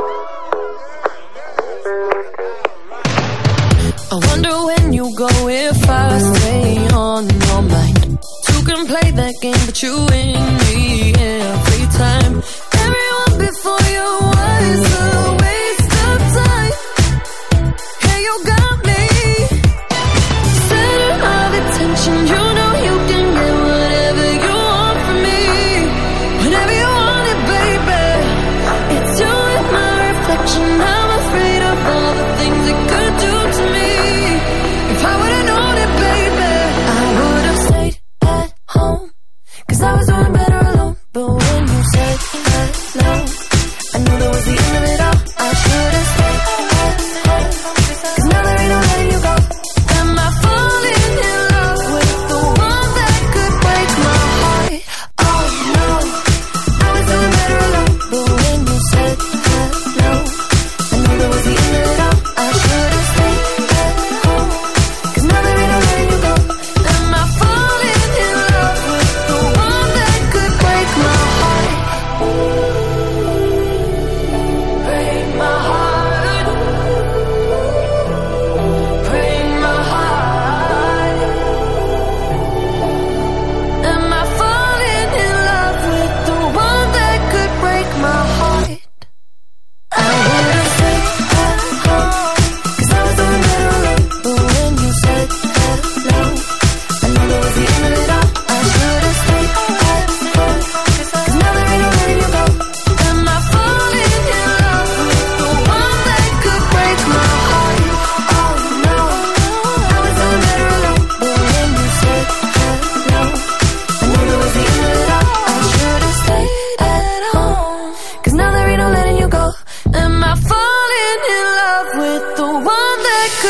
I wonder when you go if I stay on your mind. Two can play that game, but you win me every time. Everyone before you was a waste of time. Hey, you got me. Center of attention, you know you can get whatever you want from me. Whenever you want it, baby. It's you and my reflection. I'm afraid of all the things it could do to me. If I would've known it, baby, I would've stayed at home, 'cause I was doing better alone. But when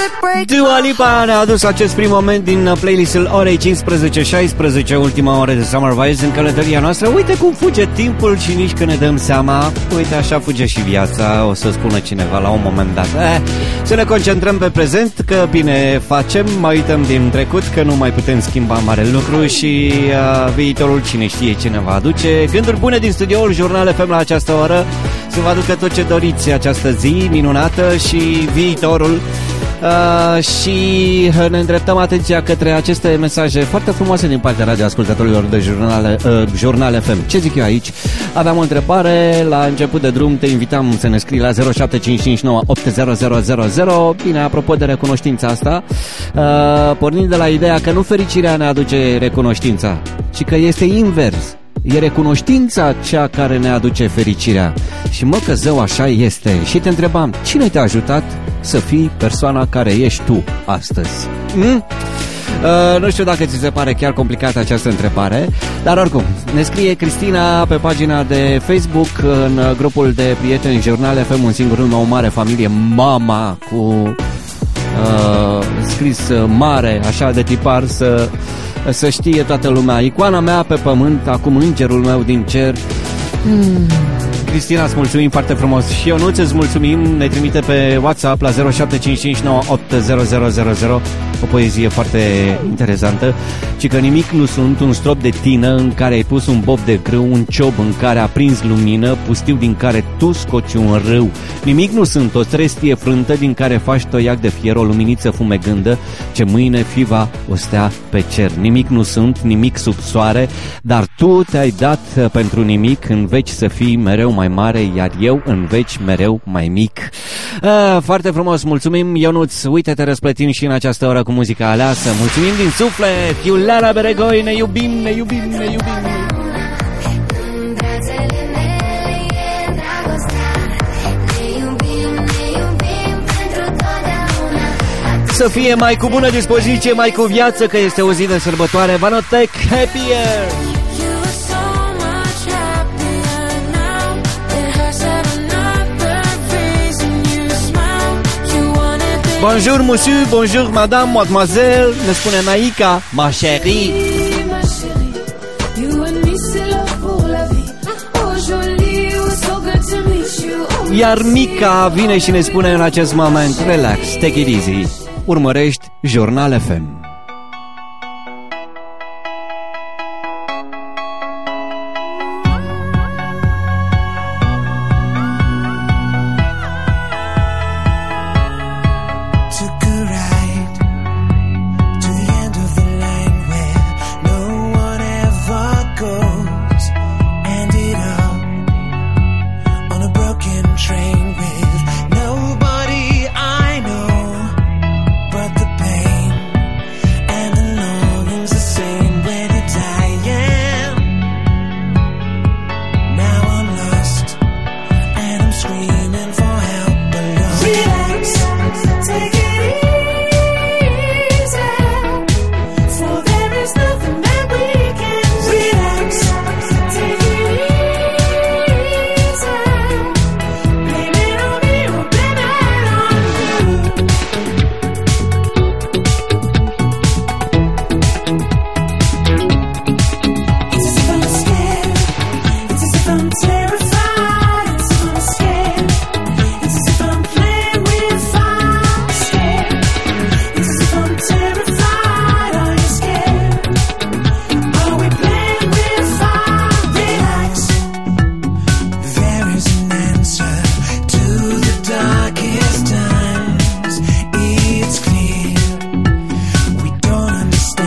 Dua Lipa ne-a adus acest prim moment din playlistul orei cincisprezece șaisprezece, ultima oră de Summer Vibes în călătoria noastră. Uite cum fuge timpul și nici că ne dăm seama. Uite, așa fuge și viața, o să spună cineva la un moment dat. Eh, să ne concentrăm pe prezent, că bine facem, mai uităm din trecut, că nu mai putem schimba mare lucru și uh, viitorul cine știe ce ne va aduce. Gânduri bune din studioul Jurnal F M la această oră, să vă aducă tot ce doriți această zi minunată și viitorul. Uh, și ne îndreptăm atenția către aceste mesaje foarte frumoase din partea radioascultătorilor de Jurnal, uh, Jurnal F M. Ce zic eu aici? Aveam o întrebare la început de drum, te invitam să ne scrii la zero șapte cinci cinci nouă opt zero zero zero zero. Bine, apropo de recunoștința asta, uh, pornind de la ideea că nu fericirea ne aduce recunoștința, ci că este invers. E recunoștința cea care ne aduce fericirea. Și mă, că zău, așa este. Și te întrebam, cine te-a ajutat să fii persoana care ești tu astăzi? Mm? Uh, nu știu dacă ți se pare chiar complicată această întrebare, dar oricum, ne scrie Cristina pe pagina de Facebook, în grupul de prieteni Jurnal F M, un singur nume, o mare familie, mama, cu uh, scris mare, așa de tipar, să... să știe toată lumea. Icoana mea pe pământ, acum îngerul meu din cer. hmm. Cristina, îți mulțumim foarte frumos. Și eu nu îți mulțumim. Ne trimite pe WhatsApp la zero șapte cinci cinci nouă opt zero zero zero zero o poezie foarte interesantă. Ci că nimic nu sunt, un strop de tină în care ai pus un bob de grâu, un ciob în care a prins lumină, pustiu din care tu scoți un râu. Nimic nu sunt, o trestie frântă din care faci toiac de fier, o luminiță fumegândă ce mâine fi va o stea pe cer. Nimic nu sunt, nimic sub soare, dar tu te-ai dat pentru nimic, în veci să fii mereu mai mare, iar eu în veci mereu mai mic. Ah, foarte frumos, mulțumim, Ionuț. Uite, te răsplătim și în această oră cu muzica aleasă. Mulțumim din suflet, Iuliana Beregoi, ne iubim, ne iubim, ne iubim. Să fie mai cu bună dispoziție, mai cu viață, că este o zi de sărbătoare. Vanotec, happy year! Bonjour monsieur, bonjour madame, mademoiselle, ne spune Naica, ma chérie. Iar Mica vine și ne spune în acest moment, relax, take it easy, urmărești Jurnal F M.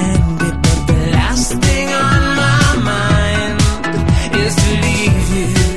Is to leave you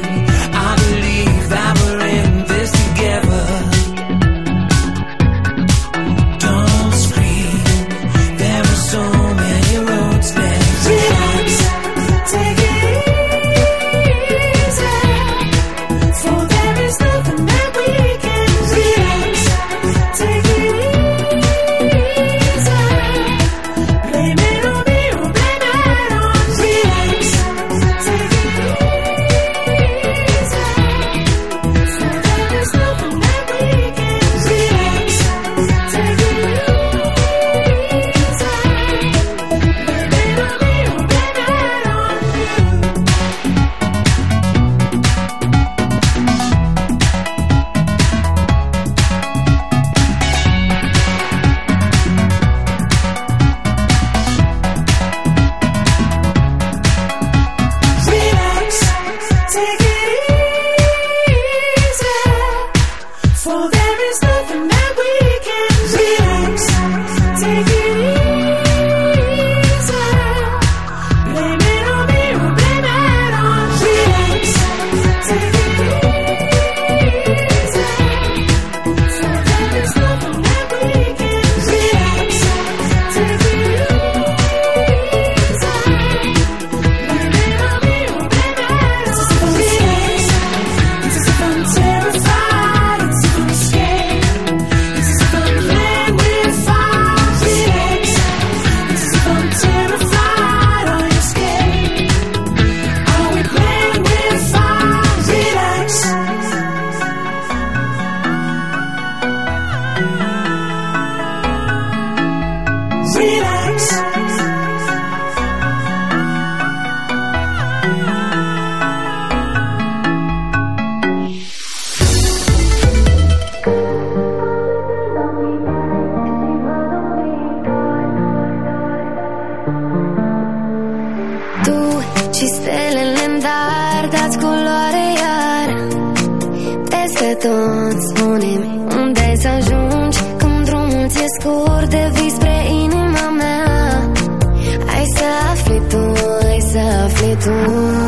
dați culoare iar. Peste tot spune-mi unde să ajungi când drumul ți-e scurt de vii spre inima mea. Hai să afli tu, hai să afli tu.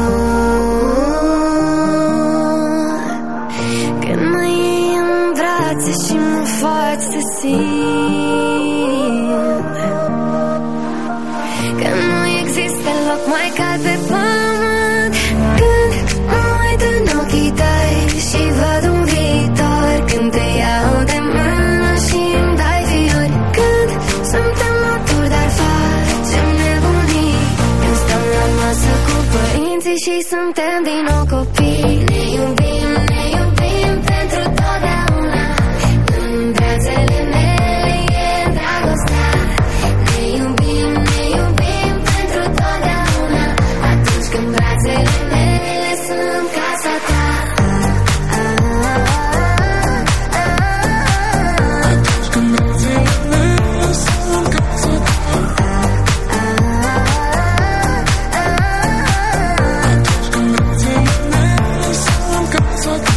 Când mă iei în brațe și mă faci să simt că nu există loc mai cald pe pământ. Când mă uit în ochii tăi și văd un viitor, când te iau de mână și îmi dai fiori, când suntem maturi dar facem nebunii, când stăm la masă cu părinții și suntem din nou copii. Ne iubim, ne iubim pentru totdeauna, în brațele mele e dragostea. Ne iubim, ne iubim pentru totdeauna, atunci când brațele mele sunt casa ta. Atunci când brațele mele sunt casa ta. Atunci când brațele mele sunt casa ta.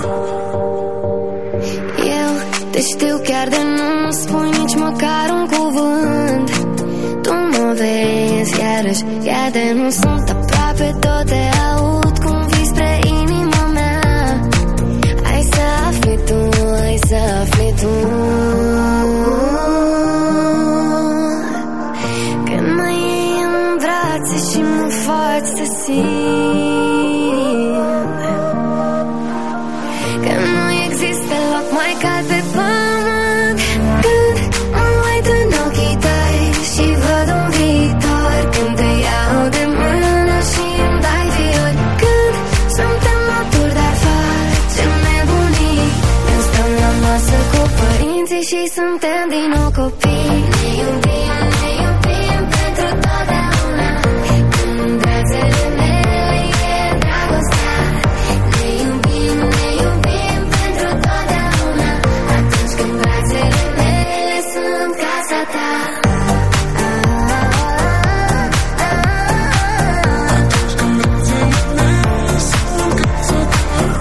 Eu te știu chiar de nu spui nici măcar un cuvânt. Tu mă vezi iarăși, chiar de nu sunt aproape, tot te aud cum vii spre inima mea. Hai să afli tu, hai să afli tu. Când mă iei în brațe și mă faci să simt că nu există loc mai cald pe pământ. Când mă uit în ochii tăi și văd un viitor, când te iau de mână și îmi dai fiori, când suntem maturi dar facem nebunii, când stăm la masă cu părinții și suntem din nou copii. Ne iubim, ne iubim pentru totdeauna, în brațele mele e dragostea. Ne iubim, ne iubim pentru totdeauna, atunci când brațele mele sunt casa ta. Atunci când brațele mele sunt casa ta.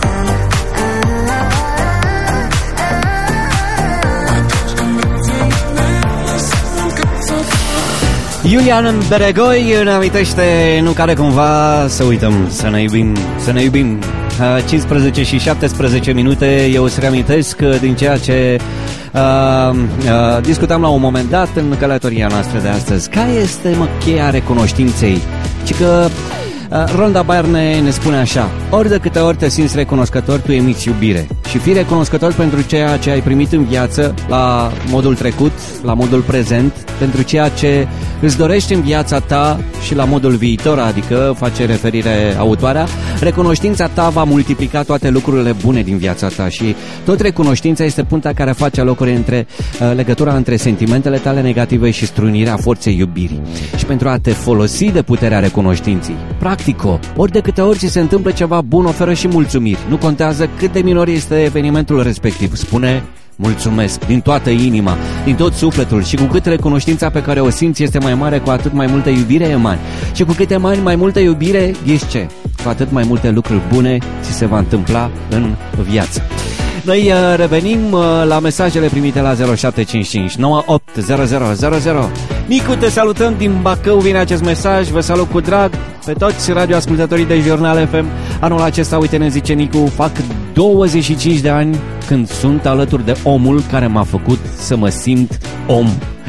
Atunci când brațele mele sunt casa ta. Iulian Beregoi ne amintește, nu care cumva să uităm, să ne iubim, să ne iubim. cincisprezece și șaptesprezece minute, eu îți reamintesc din ceea ce uh, uh, discutam la un moment dat în călătoria noastră de astăzi. Care este, mă, cheia recunoștinței? Ci că uh, Rhonda Byrne ne spune așa: ori de câte ori te simți recunoscător, tu emiți iubire. Și fii recunoscător pentru ceea ce ai primit în viață, la modul trecut, la modul prezent, pentru ceea ce îți dorești în viața ta și la modul viitor, adică, face referire autoarea, recunoștința ta va multiplica toate lucrurile bune din viața ta și tot recunoștința este punta care face locuri între uh, legătura între sentimentele tale negative și strunirea forței iubirii. Și pentru a te folosi de puterea recunoștinței, practic-o, ori de câte ori ți se întâmplă ceva bun, oferă și mulțumiri. Nu contează cât de minor este evenimentul respectiv, spune mulțumesc din toată inima, din tot sufletul, și cu cât recunoștința pe care o simți este mai mare, cu atât mai multă iubire emani. Și cu cât emani mai multă iubire, ghiși ce? Cu atât mai multe lucruri bune ți se va întâmpla în viață. Noi uh, revenim uh, la mesajele primite la zero șapte cinci cinci nouă opt zero zero zero zero. Nicu, te salutăm din Bacău, vine acest mesaj. Vă salut cu drag pe toți radioascultătorii de Jurnal F M. Anul acesta, uite, ne zice Nicu, fac douăzeci și cinci de ani când sunt alături de omul care m-a făcut să mă simt om.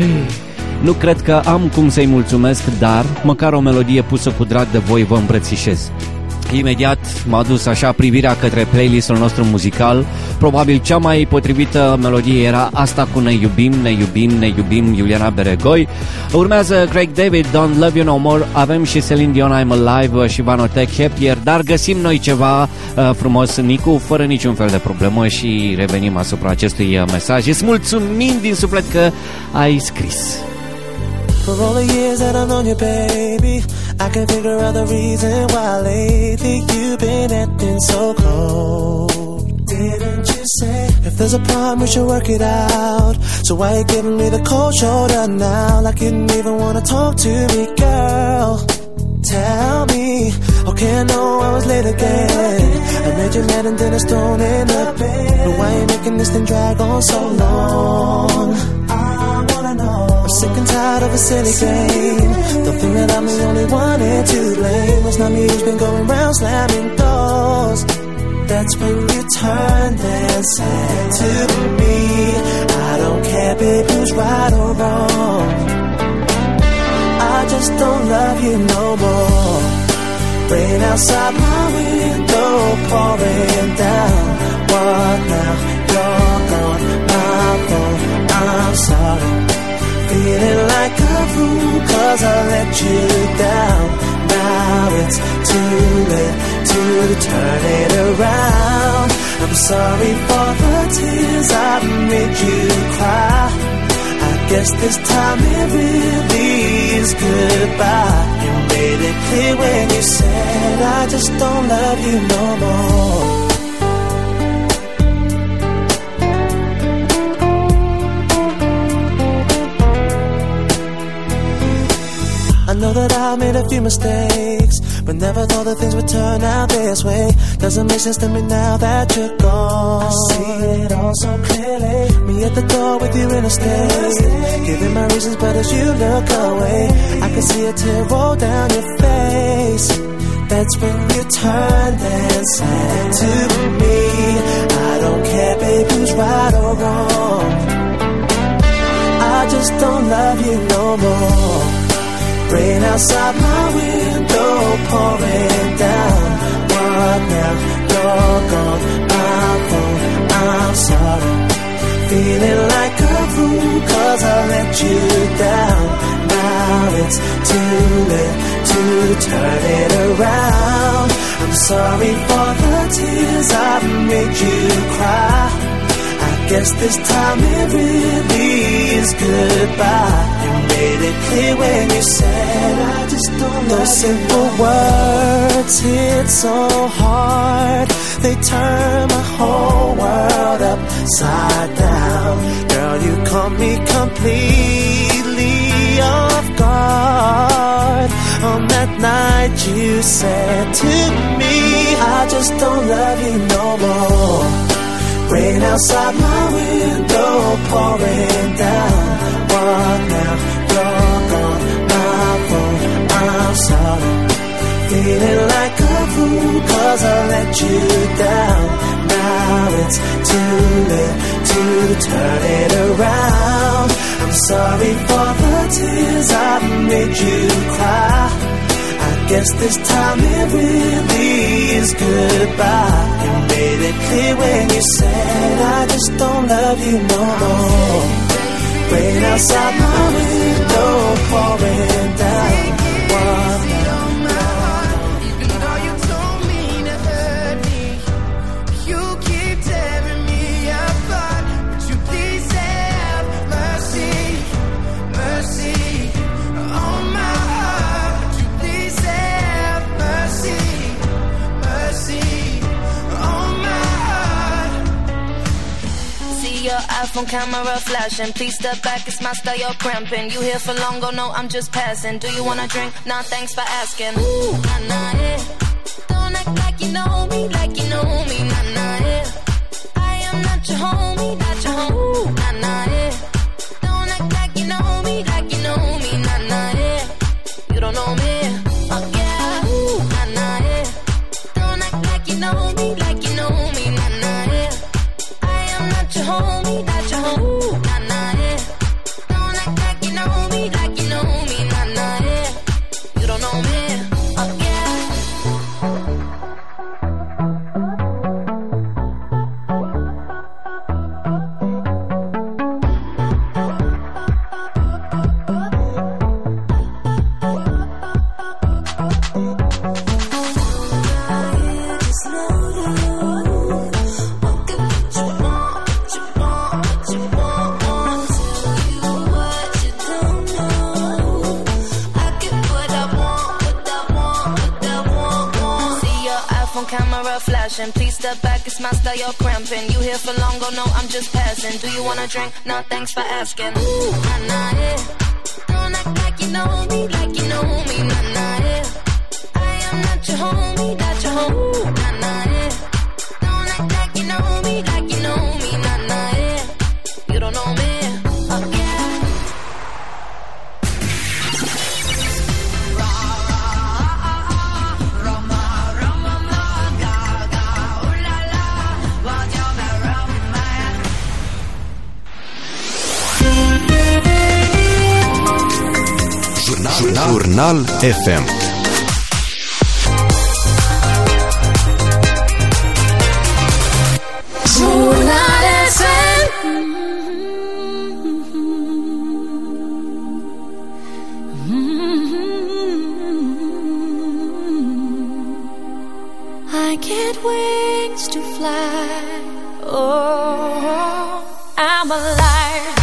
Nu cred că am cum să-i mulțumesc, dar măcar o melodie pusă cu drag de voi vă îmbrățișez. Imediat m-a dus așa privirea către playlistul nostru muzical. Probabil cea mai potrivită melodie era asta cu Ne iubim, ne iubim, ne iubim, Iuliana Beregoi. Urmează Craig David, Don't Love You No More. Avem și Celine Dion, I'm Alive și Vanotech, Happier. Dar găsim noi ceva uh, frumos, Nicu, fără niciun fel de problemă, și revenim asupra acestui uh, mesaj. Îți mulțumim din suflet că ai scris. For all the years that I've known you, baby, I can figure out the reason why lately you've been acting so cold. Didn't you say, if there's a problem we should work it out? So why you giving me the cold shoulder now, like you didn't even wanna talk to me, girl? Tell me, Okay, I know I was late again. I made you mad and then I stoned in the bed. But why you making this thing drag on so long? I wanna know. I'm sick and tired of a silly game. Don't think that I'm the only one here to blame. It's not me who's been going round slamming doors. That's when you turned and said to me, I don't care, babe, who's right or wrong. I just don't love you no more. Rain outside my window, pouring down. What now? You're gone, my fault, I'm sorry. Feeling like a fool cause I let you down. Now it's too late to turn it around. I'm sorry for the tears I made you cry. I guess this time it really is goodbye. You made it clear when you said I just don't love you no more. I know that I made a few mistakes, but never thought that things would turn out this way. Doesn't make sense to me now that you're gone. I see it all so clearly. Me at the door with you in a state, giving my reasons, but as you look away, I can see a tear roll down your face. That's when you turned and said to me, I don't care, babe, who's right or wrong. I just don't love you no more. Rain outside my window, pouring down. What now? You're gone, my fault, I'm sorry. Feeling like a fool cause I let you down. Now it's too late to turn it around. I'm sorry for the tears I made you cry. I guess this time it really is goodbye. You made it clear when you said I just don't love you. Those simple words hit so hard, they turn my whole world upside down. Girl, you caught me completely off guard. On that night you said to me, I just don't love you no more. Rain outside my window, pouring down. What now? You're gone, my fault, I'm sorry. Feeling like a fool cause I let you down. Now it's too late to turn it around. I'm sorry for the tears I made you cry. I guess this time it really is goodbye. You made it clear when you said I just don't love you no more. Rain outside my window, pouring down. What now? Even though you told me to hurt me, you keep tearing me apart. Would you please have mercy, mercy on my heart? Would you please have mercy, mercy on my heart? See your iPhone camera flashing. Please step back, it's my style, you're cramping. You here for long, go no, I'm just passing. Do you wanna drink? Nah, thanks for asking. Ooh, nah, nah, yeah. Don't act like you know me, like you know me, nah, nah, yeah. I am not your homie, not your homie, ooh, nah, nah, yeah. Don't act like you know me, like you know me, nah, nah, yeah. You don't know me, oh yeah, ooh, nah, nah, yeah. Don't act like you know me, like you know me, nah, nah, yeah. I am not your homie, not your homie, ooh, nah, nah, yeah. Don't act like you know me, like you know me, nah, nah, yeah. You don't know me, oh yeah. Camera flashing. Please step back, it's my style, you're cramping. You here for long, go no, I'm just passing. Do you wanna drink? Nah, thanks for asking. Ooh, nah, nah, yeah. Don't act like you know me, like you know me, nah, nah, yeah. I am not that you hold me, that you hold me, nah, nah, yeah. Don't act like you know me, like you know me, nah, nah, yeah. You don't know me, oh yeah. Jurnal, Jurnal F M. Jurnal F M. I get wings to fly. Oh, I'm alive.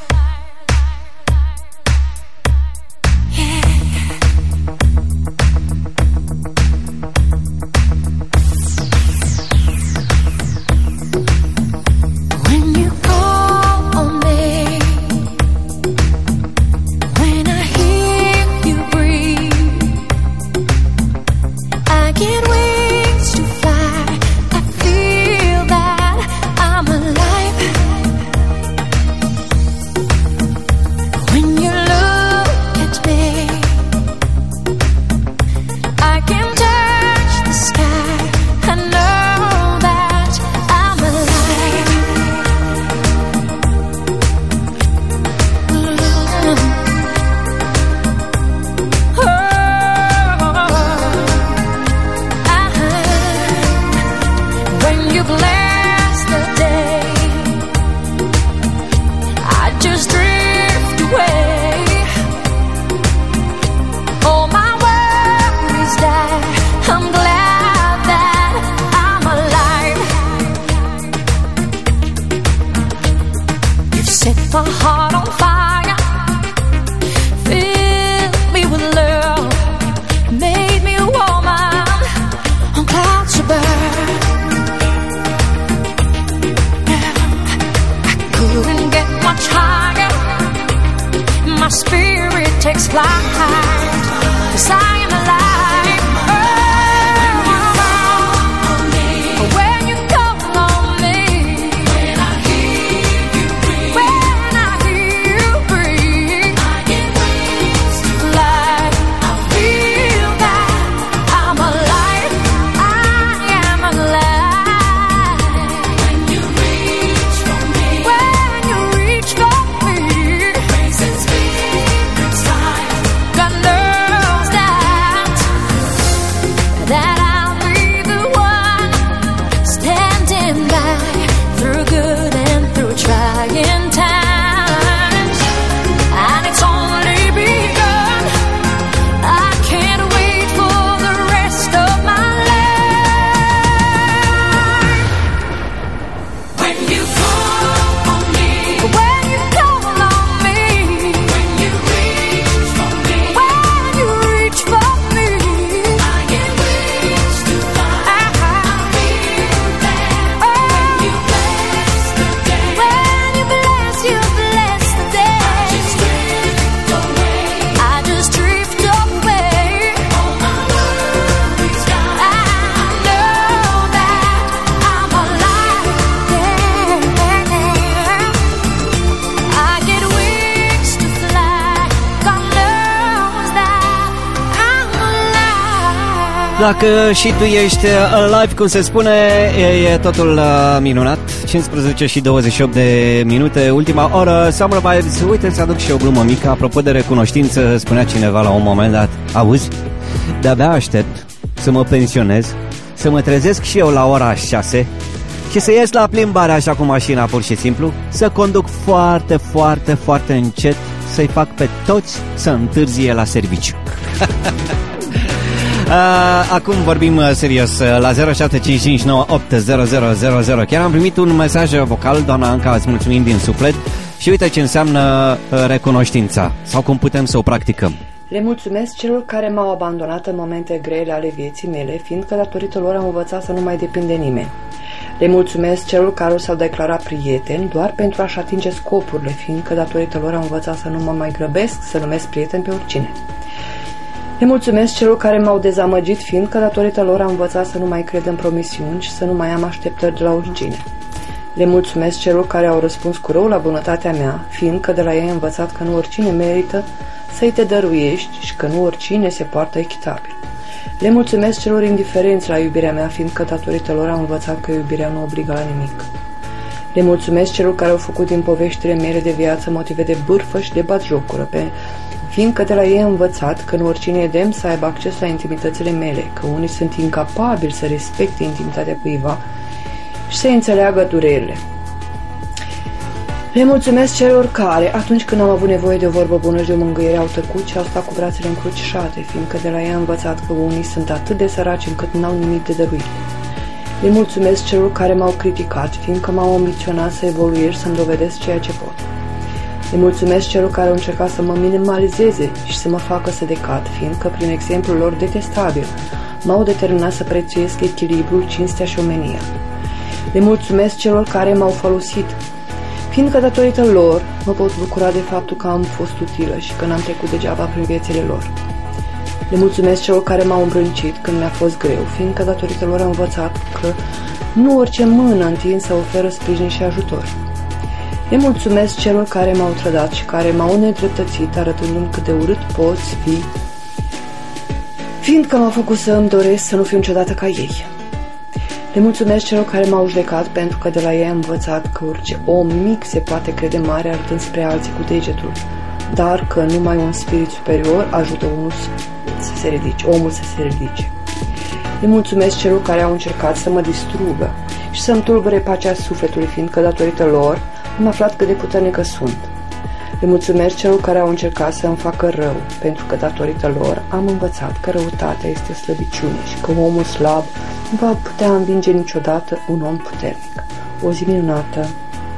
Dacă și tu ești alive, cum se spune, e, e totul uh, minunat. cincisprezece și douăzeci și opt de minute, ultima oră, Summer Vibes. Uite, să aduc și o glumă mică. Apropo de recunoștință, spunea cineva la un moment dat: auzi, de-abia aștept să mă pensionez, să mă trezesc și eu la ora șase și să ies la plimbare așa cu mașina, pur și simplu, să conduc foarte, foarte, foarte încet, să-i fac pe toți să întârzie la serviciu. Uh, acum vorbim uh, serios uh, la zero șapte cinci cinci nouă opt zero zero zero zero. Chiar am primit un mesaj vocal, doamna Anca, îți mulțumim din suflet. Și uite ce înseamnă uh, recunoștința, sau cum putem să o practicăm. Le mulțumesc celor care m-au abandonat în momente grele ale vieții mele, fiindcă datorită lor am învățat să nu mai depind de nimeni. Le mulțumesc celor care s-au declarat prieteni doar pentru a-și atinge scopurile, fiindcă datorită lor am învățat să nu mă mai grăbesc să numesc prieten pe oricine. Le mulțumesc celor care m-au dezamăgit, fiindcă datorită lor am învățat să nu mai cred în promisiuni și să nu mai am așteptări de la oricine. Le mulțumesc celor care au răspuns cu rău la bunătatea mea, fiindcă de la ei am învățat că nu oricine merită să-i te dăruiești și că nu oricine se poartă echitabil. Le mulțumesc celor indiferenți la iubirea mea, fiindcă datorită lor am învățat că iubirea nu obligă la nimic. Le mulțumesc celor care au făcut din poveștile mele de viață motive de bârfă și de batjocură, pe fiindcă de la ei am învățat că nu oricine e demn să aibă acces la intimitățile mele, că unii sunt incapabili să respecte intimitatea cuiva și să înțeleagă durerile. Le mulțumesc celor care, atunci când am avut nevoie de o vorbă bună și de o mângâiere, au tăcut și au stat cu brațele încrucișate, fiindcă de la ei am învățat că unii sunt atât de săraci încât n-au nimic de dăruit. Le mulțumesc celor care m-au criticat, fiindcă m-au ambiționat să evoluez și să-mi dovedesc ceea ce pot. Le mulțumesc celor care au încercat să mă minimalizeze și să mă facă să decad, fiindcă prin exemplul lor detestabil m-au determinat să prețuiesc echilibrul, cinstea și omenia. Le mulțumesc celor care m-au folosit, fiindcă datorită lor mă pot bucura de faptul că am fost utilă și că n-am trecut degeaba prin viețile lor. Le mulțumesc celor care m-au îmbrâncit când mi-a fost greu, fiindcă datorită lor am învățat că nu orice mână întinsă oferă sprijin și ajutor. Le mulțumesc celor care m-au trădat și care m-au nedreptățit, arătându-mi cât de urât poți fi, fiindcă m-au făcut să îmi doresc să nu fiu niciodată ca ei. Le mulțumesc celor care m-au judecat, pentru că de la ei am învățat că orice om mic se poate crede mare arătând spre alții cu degetul, dar că numai un spirit superior ajută unul să se ridice, omul să se ridice. Le mulțumesc celor care au încercat să mă distrugă și să-mi tulbure pacea sufletului, fiindcă datorită lor am aflat cât de puternică sunt. Le mulțumesc celor care au încercat să îmi facă rău, pentru că datorită lor am învățat că răutatea este slăbiciune și că omul slab nu va putea învinge niciodată un om puternic. O zi minunată!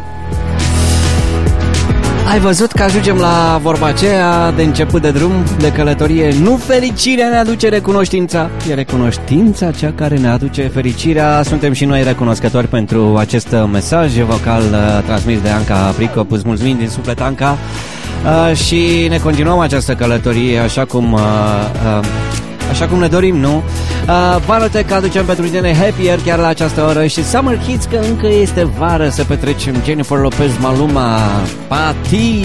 Ai văzut că ajungem la vorba aceea de început de drum, de călătorie. Nu fericirea ne aduce recunoștința, e recunoștința cea care ne aduce fericirea. Suntem și noi recunoscători pentru acest mesaj vocal uh, transmis de Anca Prico. Îți mulțumim din suflet, Anca, uh, și ne continuăm această călătorie așa cum... Uh, uh, Așa cum ne dorim, nu? Uh, Vară-te că aducem pentru tine Happier chiar la această oră și Summer Hits, că încă este vară, să petrecem. Jennifer Lopez, Maluma, Pati.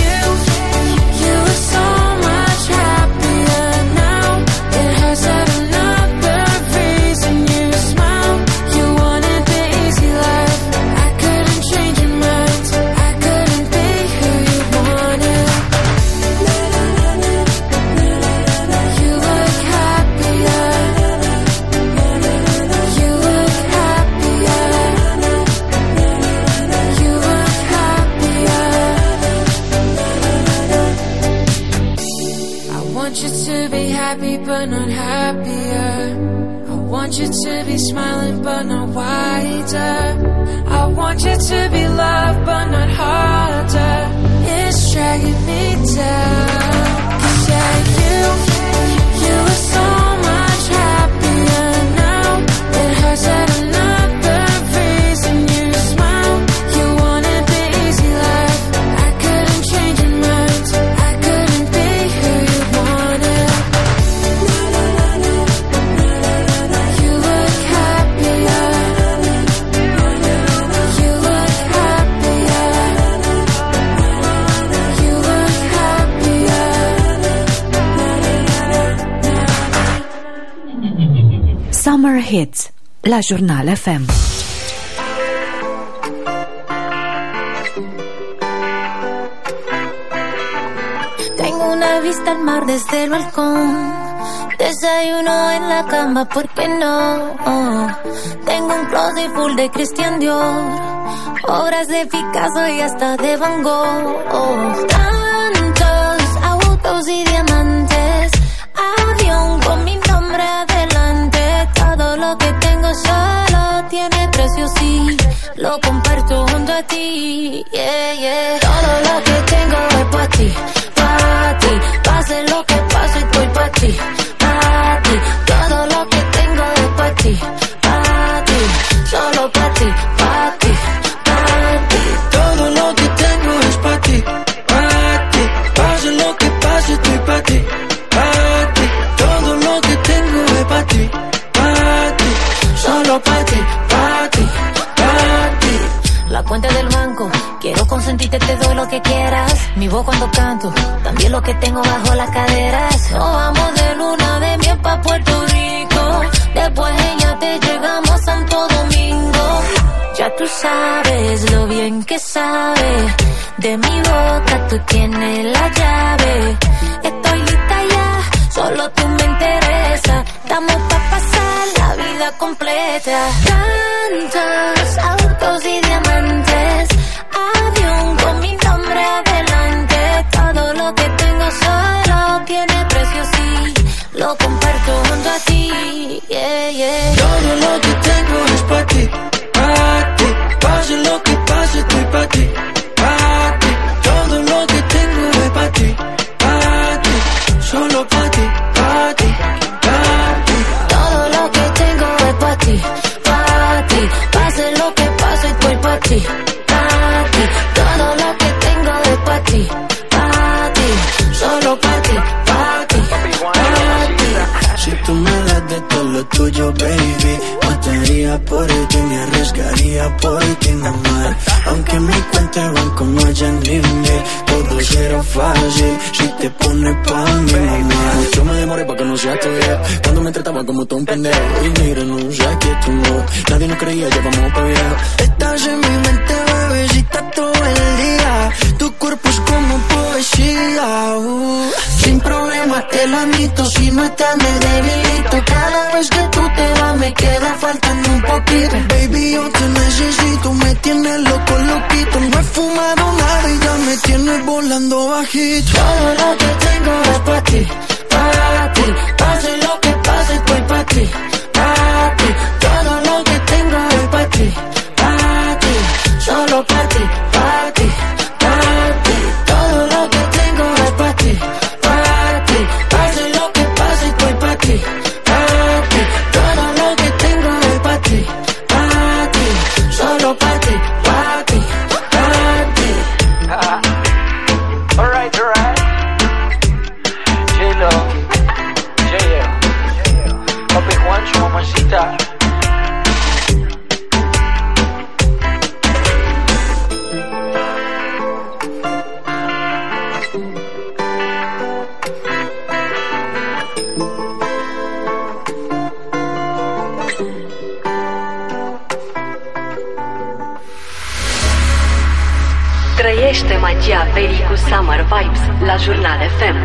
So much happier now. It hurts that I'm but not happier. I want you to be smiling but not wider. I want you to be loved but not harder. It's dragging me down. 'Cause yeah, you, you are so much happier now. It hurts that another reason you smile. You wanted the easy life. I couldn't change your mind. I couldn't be who you wanted. You look happier. You look happier. You look happier. Summer Hits la Jurnal F M. Tengo una vista al mar desde el balcón. Desayuno en la cama, ¿por qué no? Oh. Tengo un closet full de Christian Dior, obras de Picasso y hasta de Van Gogh. Oh. Tantos autos y diamantes, avión con mi nombre adelante. Todo lo que tengo solo tiene precio, sí. Lo comparto junto a ti, yeah, yeah. Todo lo que tengo es pa' ti, pa' ti. Pase lo que pase, estoy pa' ti, pa' ti. Todo lo que tengo es pa' ti, pa' ti. Solo pa' ti, pa' ti, pa' ti. Todo lo que tengo es pa' ti, pa' ti. Pase lo que pase, estoy pa' ti, pa' ti. Todo lo que tengo es pa' ti, pa' ti. Solo pa' ti, pa' ti, pa' ti. La cuenta del banco, quiero consentirte, te doy lo que quieras. Mi voz cuando canto, también lo que tengo bajo las caderas. Nos vamos de luna de miel pa' Puerto Rico. Después ella te llegamos a Santo Domingo. Ya tú sabes lo bien que sabe. De mi boca tú tienes la llave. Estoy lista ya, solo tú me interesa. Estamos pa' pasar la vida completa. Tantos autos y diamantes, avión con mi nombre adelante. Todo lo que tengo solo tiene precio, sí. Lo comparto junto a ti, yeah, yeah. Todo lo que tengo es pa' ti, pa' ti. Pase lo que pase, estoy pa' ti, pa' ti. Todo lo que tengo es pa' ti, pa' ti. Solo pa' ti, pa' ti, pa' ti. Todo lo que tengo es pa' ti, pa' ti. Pase lo que pase, estoy pa' ti, pa' ti. Todo lo que tengo es pa' ti, pa' ti. Solo pa' ti, pa' ti, pa' ti. Si tú me das de todo lo tuyo, baby, mataría por ti, me arriesgaría por ti, mamá. Aunque mi cuenta de banco no haya ni mil, todo será fácil si te pones pa' mi mamá. Mucho me demoré pa' que no seas tu vieja, cuando me trataba como todo un pendejo. Y mira, no sé que tú no, nadie nos creía, ya vamos pa' viejo. Estás en mi mente, bebecita, todo el día. Tu cuerpo es como poesía, uh. Sin problema te lo admito, si no estás me debilito. Cada vez que tú te vas me queda faltando un poquito. Baby, yo te necesito, me tienes loco, loquito. No he fumado nada y ya me tienes volando bajito. Todo lo que tengo es pa' ti, pa' ti. Pase lo que pase, estoy pa' ti, pa' ti. Todo lo que tengo es pa' ti, pa' ti. Solo pa' ti, pa' ti, pa' ti. Todo lo que tengo es pa' ti, pa' ti. Pase lo que pase, estoy pa' ti, pa' ti. Todo lo que tengo es pa' ti, pa' ti. Solo pa' ti, pa' ti, pa' ti. Alright, alright. J-Lo, J-L, Papi Juancho, mamacita. Trăiește magia verii cu Summer Vibes la Jurnal F M.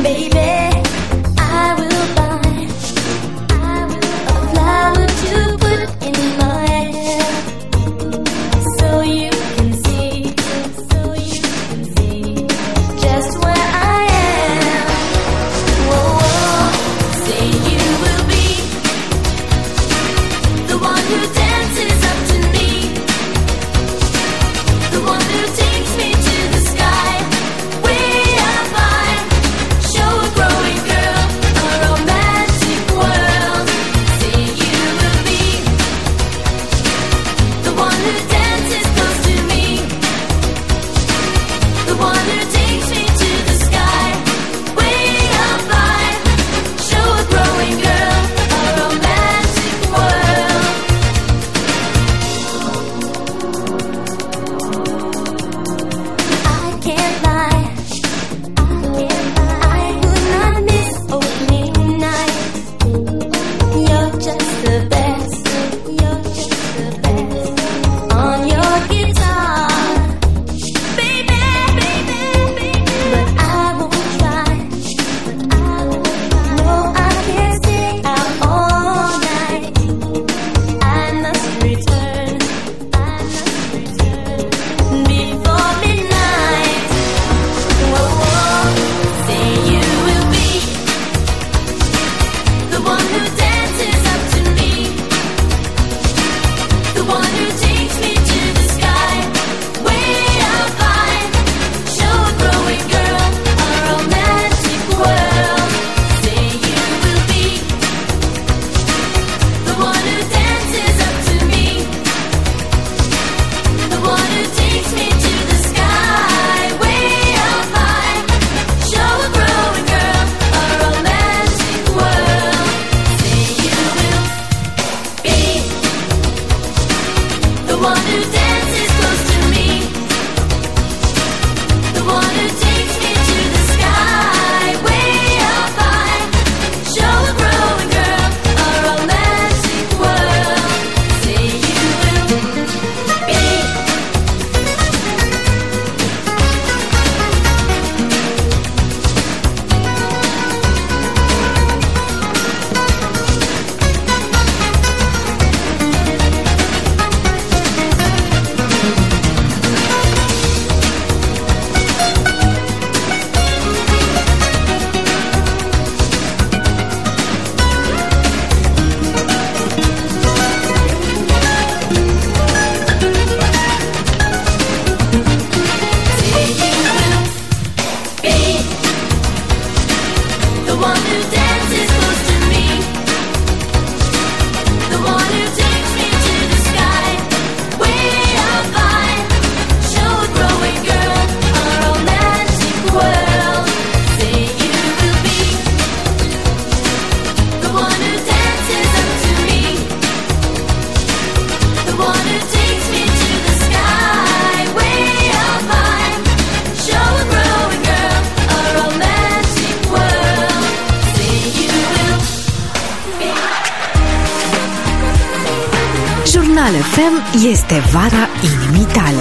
Jurnal F M este vara inimii tale.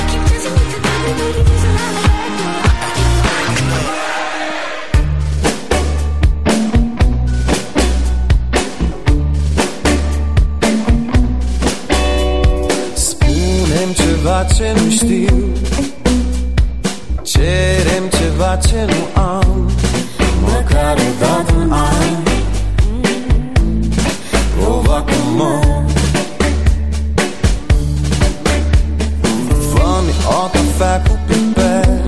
Spune-mi ceva ce nu știu, cerem ceva ce nu am, măcar o dată în an. Provoacă-mă, fă-mi o cafea cu piper,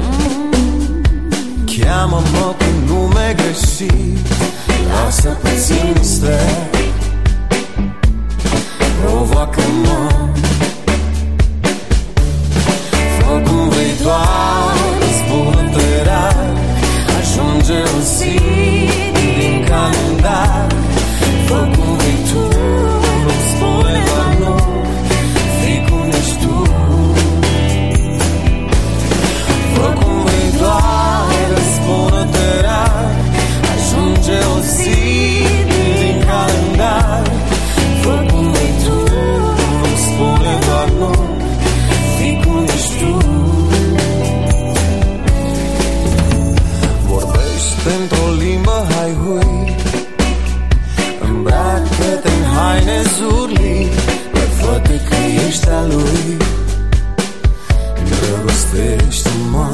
cheamă-mă cu nume greșit, lasă puțin mister. Provoacă-mă, zurli, de fate că ești a lui. Îndrăgostește-mă.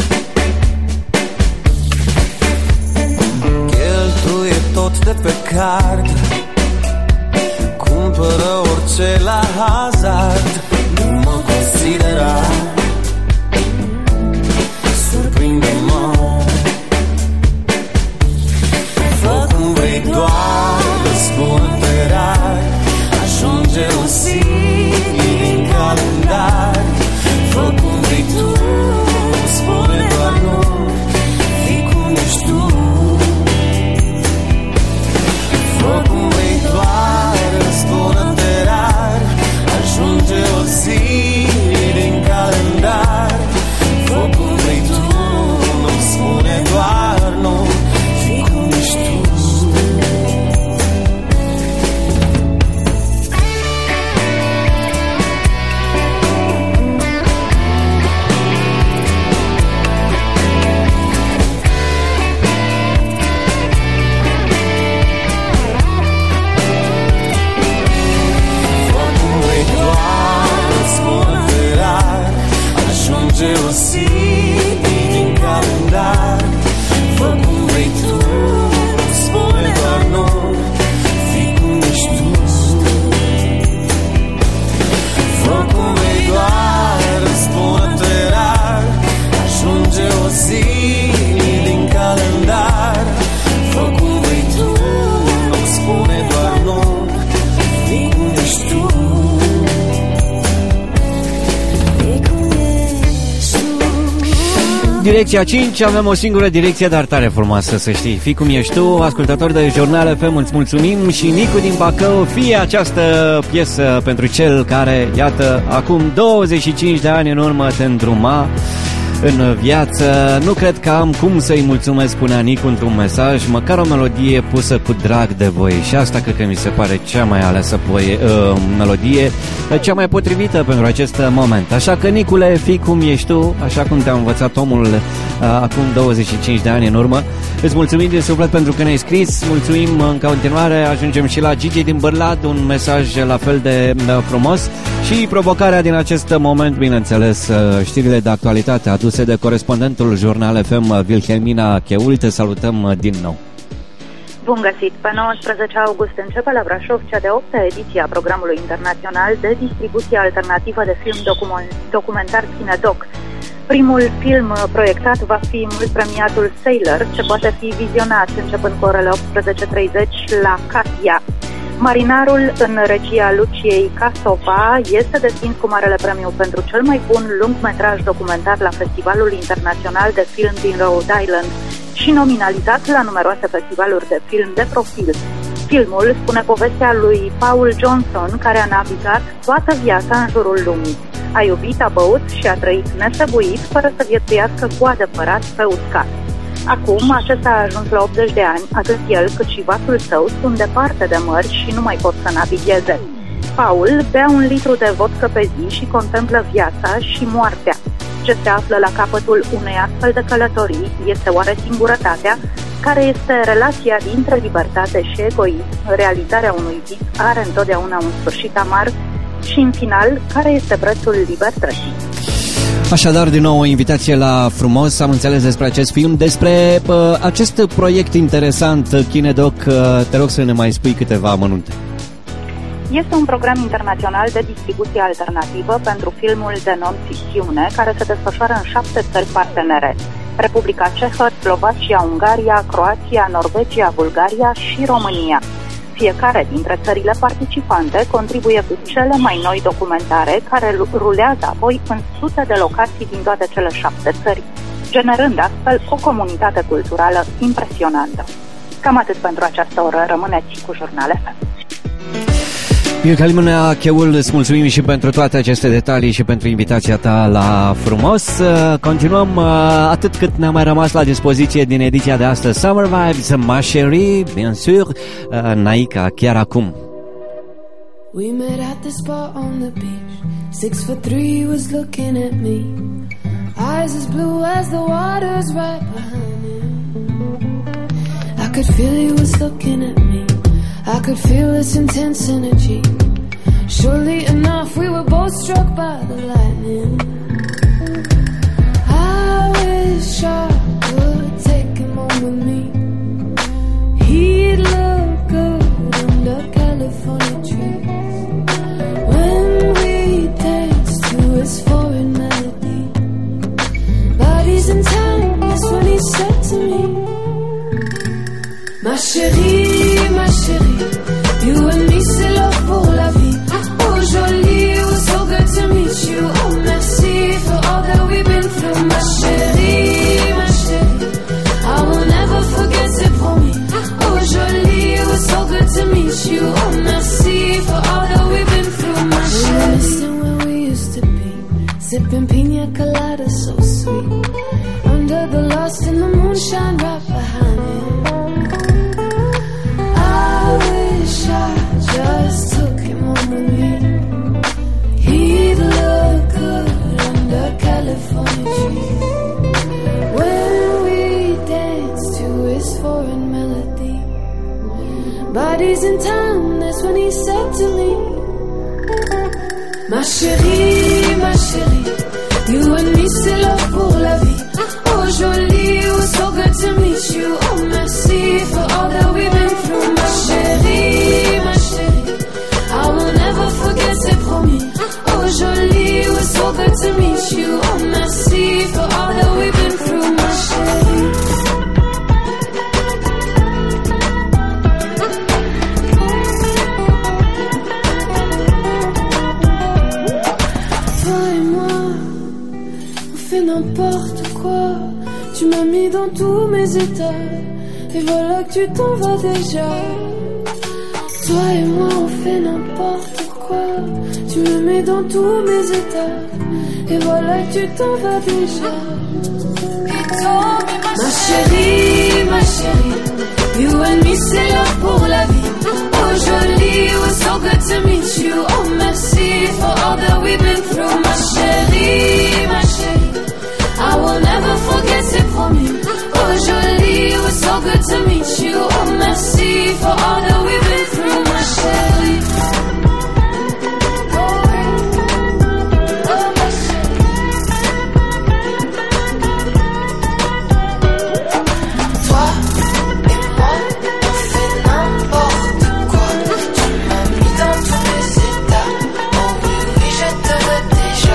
Cheltuie tot de pe card, cumpără orice la hazard. Nu mă considera, surprinde-mă. Fă cum vrei, doar răspunde rar. Ajunge o zi din calendar. Fă cum vrei tu, spune doar nu. Fii cum ești tu. Fă cum vrei, doar răspunde rar. Ajunge o zi din calendar. Fă cum vrei tu, nu spune doar nu. Fii cum ești tu. Ajunge o zi din calendar. Fă cum vrei tu, spune doar nu. Fii cum ești tu. Fă cum vrei, doar spune rar. Ajunge o zi din calendar. Fă cum vrei tu, spune doar nu. Fii cum ești tu. Direcția cinci, avem o singură direcție, dar tare frumoasă, să știi. Fii cum ești tu, ascultător de Jurnal F M, îți mulțumim. Și Nicu din Bacău, fie această piesă pentru cel care, iată, acum douăzeci și cinci de ani în urmă te îndruma în viață. Nu cred că am cum să-i mulțumesc, spunea Nicu într-un mesaj, măcar o melodie pusă cu drag de voi. Și asta cred că mi se pare cea mai aleasă voie, uh, melodie, cea mai potrivită pentru acest moment. Așa că, Nicule, fii cum ești tu, așa cum te-a învățat omul uh, acum douăzeci și cinci de ani în urmă. Îți mulțumim din suflet pentru că ne-ai scris, mulțumim în continuare. Ajungem și la Gigi din Bârlad, un mesaj la fel de uh, frumos. Și provocarea din acest moment, bineînțeles, uh, știrile de actualitate aduse de corespondentul Jurnal F M, Wilhelmina Cheul. Te salutăm din nou. Bun găsit! Pe nouăsprezece august începe la Brașov cea de opta ediție a programului internațional de distribuție alternativă de film documentar Cinedoc. Primul film proiectat va fi mult premiatul Sailor, ce poate fi vizionat începând cu orele optsprezece treizeci la Casia. Marinarul, în regia Luciei Casova, este destins cu marele premiu pentru cel mai bun lungmetraj documentar la Festivalul Internațional de Film din Rhode Island și nominalizat la numeroase festivaluri de film de profil. Filmul spune povestea lui Paul Johnson, care a navigat toată viața în jurul lumii. A iubit, a băut și a trăit nesăbuit, fără să viețuiască cu adevărat pe uscat. Acum, acesta a ajuns la optzeci de ani, atât el cât și vasul său sunt departe de mări și nu mai pot să navigheze. Paul bea un litru de vodcă pe zi și contemplă viața și moartea. Ce se află la capătul unei astfel de călătorii este oare singurătatea? Care este relația dintre libertate și egoism? Realizarea unui vis are întotdeauna un sfârșit amar? Și, în final, care este prețul libertății? Așadar, din nou, o invitație la frumos. Am înțeles despre acest film, despre uh, acest proiect interesant, Cinedoc. Uh, te rog să ne mai spui câteva amănunte. Este un program internațional de distribuție alternativă pentru filmul de non-ficțiune, care se desfășoară în șapte țări partenere: Republica Cehă, Slovacia, Ungaria, Croația, Norvegia, Bulgaria și România. Fiecare dintre țările participante contribuie cu cele mai noi documentare, care rulează apoi în sute de locații din toate cele șapte țări, generând astfel o comunitate culturală impresionantă. Cam atât pentru această oră. Rămâneți cu Jurnal F M. Wilhelmina Cheul, îți mulțumim și pentru toate aceste detalii și pentru invitația ta la frumos. Continuăm atât cât ne-a mai rămas la dispoziție din ediția de astăzi. Summer Vibes, Ma Chérie, bien sûr, Naika, chiar acum. We met at the spot on the beach. Six foot three was looking at me. Eyes as blue as the waters right behind him. I could feel he was looking at me. I could feel this intense energy. Surely enough, we were both struck by the lightning. I wish I could take him home with me. He'd look good under California trees when we danced to his foreign melody. Bodies in time, that's when he said to me, ma chérie, ma chérie, you and me c'est love pour la vie. Oh jolie, it was so good to meet you. Oh merci for all that we've been through. Ma chérie, ma chérie, I will never forget, c'est promis. Oh jolie, it was so good to meet you. Oh merci for all that we've been through. Ma chérie, missing where we used to be, sipping pina colada so sweet, under the lost in the moonshine right behind me. I wish I just took him home with me. He'd look good under California trees when we danced to his foreign melody. Bodies in time, that's when he said to me, ma chérie, ma chérie, you and me c'est love pour la vie. Oh jolie, it was so good to meet you. Oh merci for all that we've been through. Ma chérie, ma chérie, I will never forget, c'est promis. Oh jolie, it was so good to meet you. Oh merci for all that we've been through. Ma chérie. Toi et moi, on fait n'importe quoi. Tu m'as mis dans tous mes états, et voilà que tu t'en vas déjà. Toi et moi on fait n'importe quoi. Tu me mets dans tous mes états, et voilà que tu t'en vas déjà. Ma chérie, ma chérie, you and me c'est love pour la vie. Oh jolie, it was so good to meet you. Oh merci for all that we've been through. Ma chérie, ma chérie, I will never forget, c'est promis. Oh jolie, it was so good to meet you. Oh merci for all that we've been through, ma chérie. Toi et moi, on fait n'importe quoi. Tu m'as mis dans tous mes états. Oh oui, oui, je te veux déjà.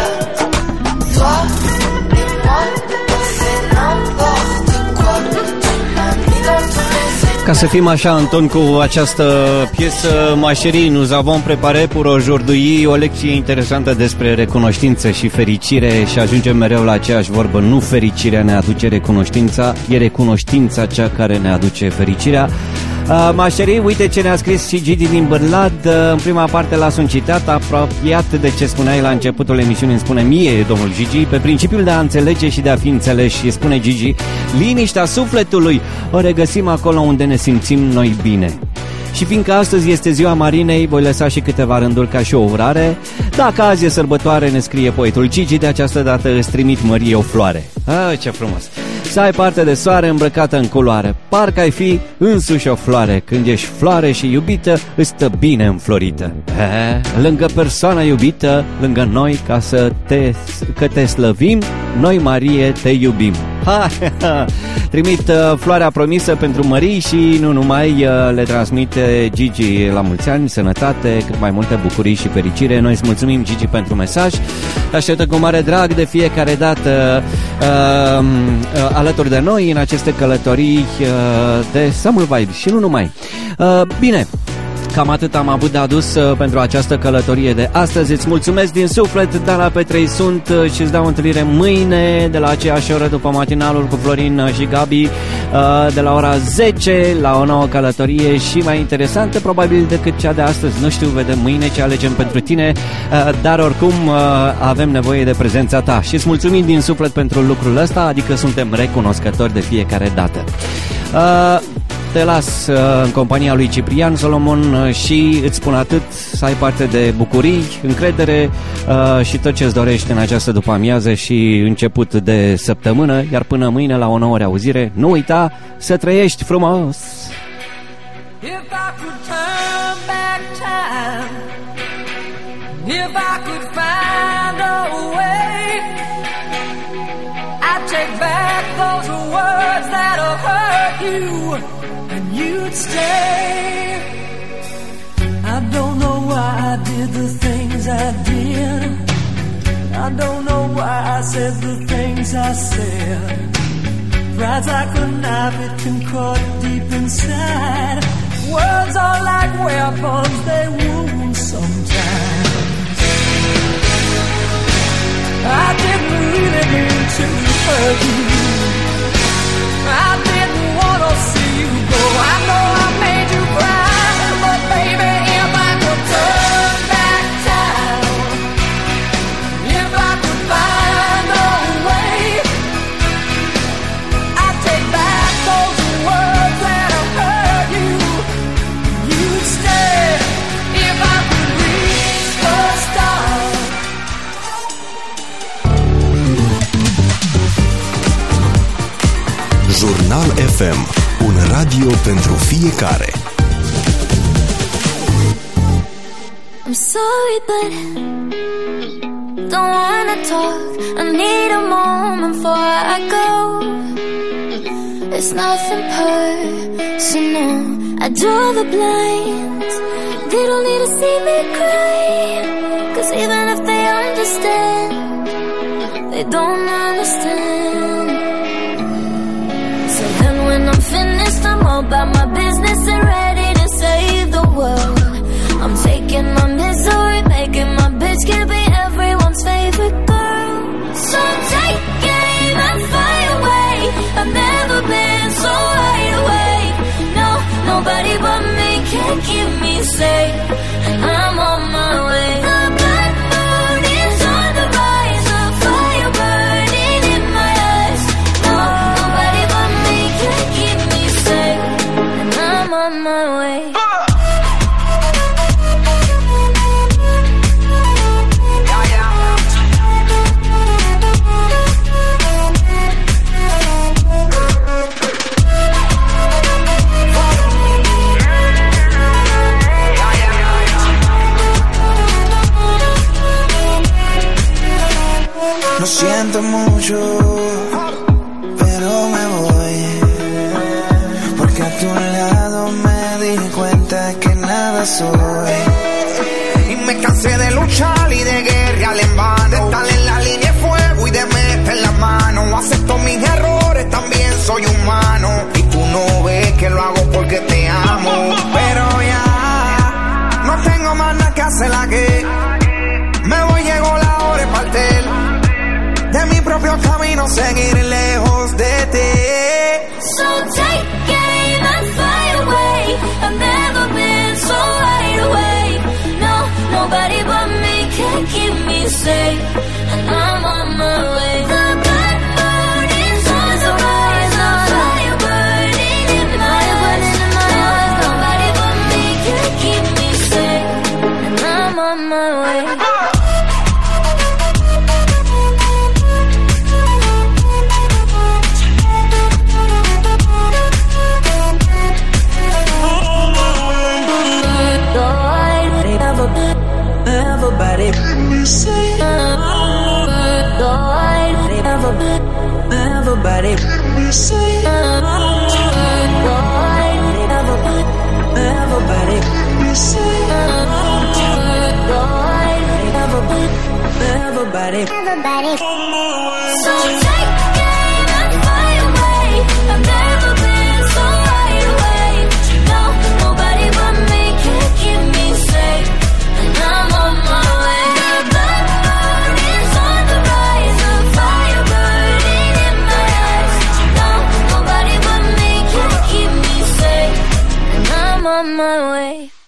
Toi et moi, on fait n'importe quoi. Tu m'as mis dans tous mes états. Ca să fim așa în ton cu această piesă, Mașerii, nous avons préparé pour aujourd'hui o lecție interesantă despre recunoștință și fericire și ajungem mereu la aceeași vorbă. Nu fericirea ne aduce recunoștința, e recunoștința cea care ne aduce fericirea. Uh, Mașerii, uite ce ne-a scris și Gigi din Bârlad. Uh, în prima parte l-a un citat apropiat de ce spuneai la începutul emisiunii. Îmi spune mie, domnul Gigi, pe principiul de a înțelege și de a fi înțeleși, spune Gigi, liniștea sufletului o regăsim acolo unde ne simțim noi bine. Și fiindcă astăzi este ziua Marinei, voi lăsa și câteva rânduri ca și o urare. Dacă azi e sărbătoare, ne scrie poetul Gigi, de această dată îți trimit Mărie o floare. Ah, ce frumos! Să ai parte de soare îmbrăcată în culoare, parcă ai fi însuși o floare. Când ești floare și iubită, îți stă bine înflorită. E, lângă persoana iubită, lângă noi, ca să te, că te slăvim, noi, Marie, te iubim. Ha, ha. Trimit uh, floarea promisă pentru Mării și nu numai, uh, le transmite Gigi la mulți ani, sănătate, cât mai multe bucurii și fericire. Noi îți mulțumim, Gigi, pentru mesaj. Te așteptăm cu mare drag de fiecare dată uh, uh, alături de noi în aceste călătorii uh, de Summer Vibes și nu numai. Uh, bine, cam atât am avut de adus uh, pentru această călătorie de astăzi. Îți mulțumesc din suflet, Dana Petrei sunt uh, și îți dau întâlnire mâine de la aceeași oră după matinalul cu Florin uh, și Gabi uh, de la ora zece la o nouă călătorie și mai interesantă probabil decât cea de astăzi. Nu știu, vedem mâine ce alegem pentru tine, uh, dar oricum uh, avem nevoie de prezența ta și îți mulțumim din suflet pentru lucrul ăsta, adică suntem recunoscători de fiecare dată. Uh, Te las uh, în compania lui Ciprian Solomon uh, și îți spun atât, să ai parte de bucurii, încredere uh, și tot ce-ți dorești în această după-amiază și început de săptămână, iar până mâine la o nouă reauzire, nu uita să trăiești frumos! If I could turn time. If I could find a way, I'd take back those words that have hurt you, and you'd stay. I don't know why I did the things I did. I don't know why I said the things I said. Pride's like a knife, it can cut deep inside. Words are like weapons, they wound sometimes. I didn't really mean to hurt you. I didn't want to see you go. I know I made you cry, but baby, if I could turn back time, if I could find a way, I'd take back those words that have hurt you. You'd stay if I could reach the stars. Jurnal F M, un radio pentru fiecare. I'm sorry, but don't wanna talk. I need a moment before I go. It's nothing personal. I draw the blinds. They don't need to see me cry. Cause even if they understand, they don't understand. So then when I'm finished, I'm all about my business and ready to save the world. I'm taking my misery, making my bitch can be everyone's favorite girl. So take aim and fly away. I've never been so wide awake. No, nobody but me can keep me safe, and I'm on my way. The black moon is on the rise, a fire burning in my eyes. No, nobody but me can keep me safe, and I'm on my way. Lo siento mucho, pero me voy, porque a tu lado me di cuenta que nada soy. Y me cansé de luchar y de guerrear en vano, de estar en la línea de fuego y de meter la mano. Acepto mis errores, también soy humano, y tú no ves que lo hago porque te amo. Pero ya no tengo más nada que hacer, la que me voy, llegó la hora de partir de mi propio camino, seguir lejos de ti. So take aim and fly away. I've never been so wide awake. No, nobody but me can keep me safe, and I'm on my way. The black moon is on the rise, a fire burning in my eyes. No, nobody but me can keep me safe, and I'm on my way. Everybody, everybody, everybody, everybody. So take aim and fly away. I've never been so wide awake. No, nobody but me can keep me safe, and I'm on my way. The black moon is on the rise, a fire burning in my eyes. No, nobody but me can keep me safe, and I'm on my way.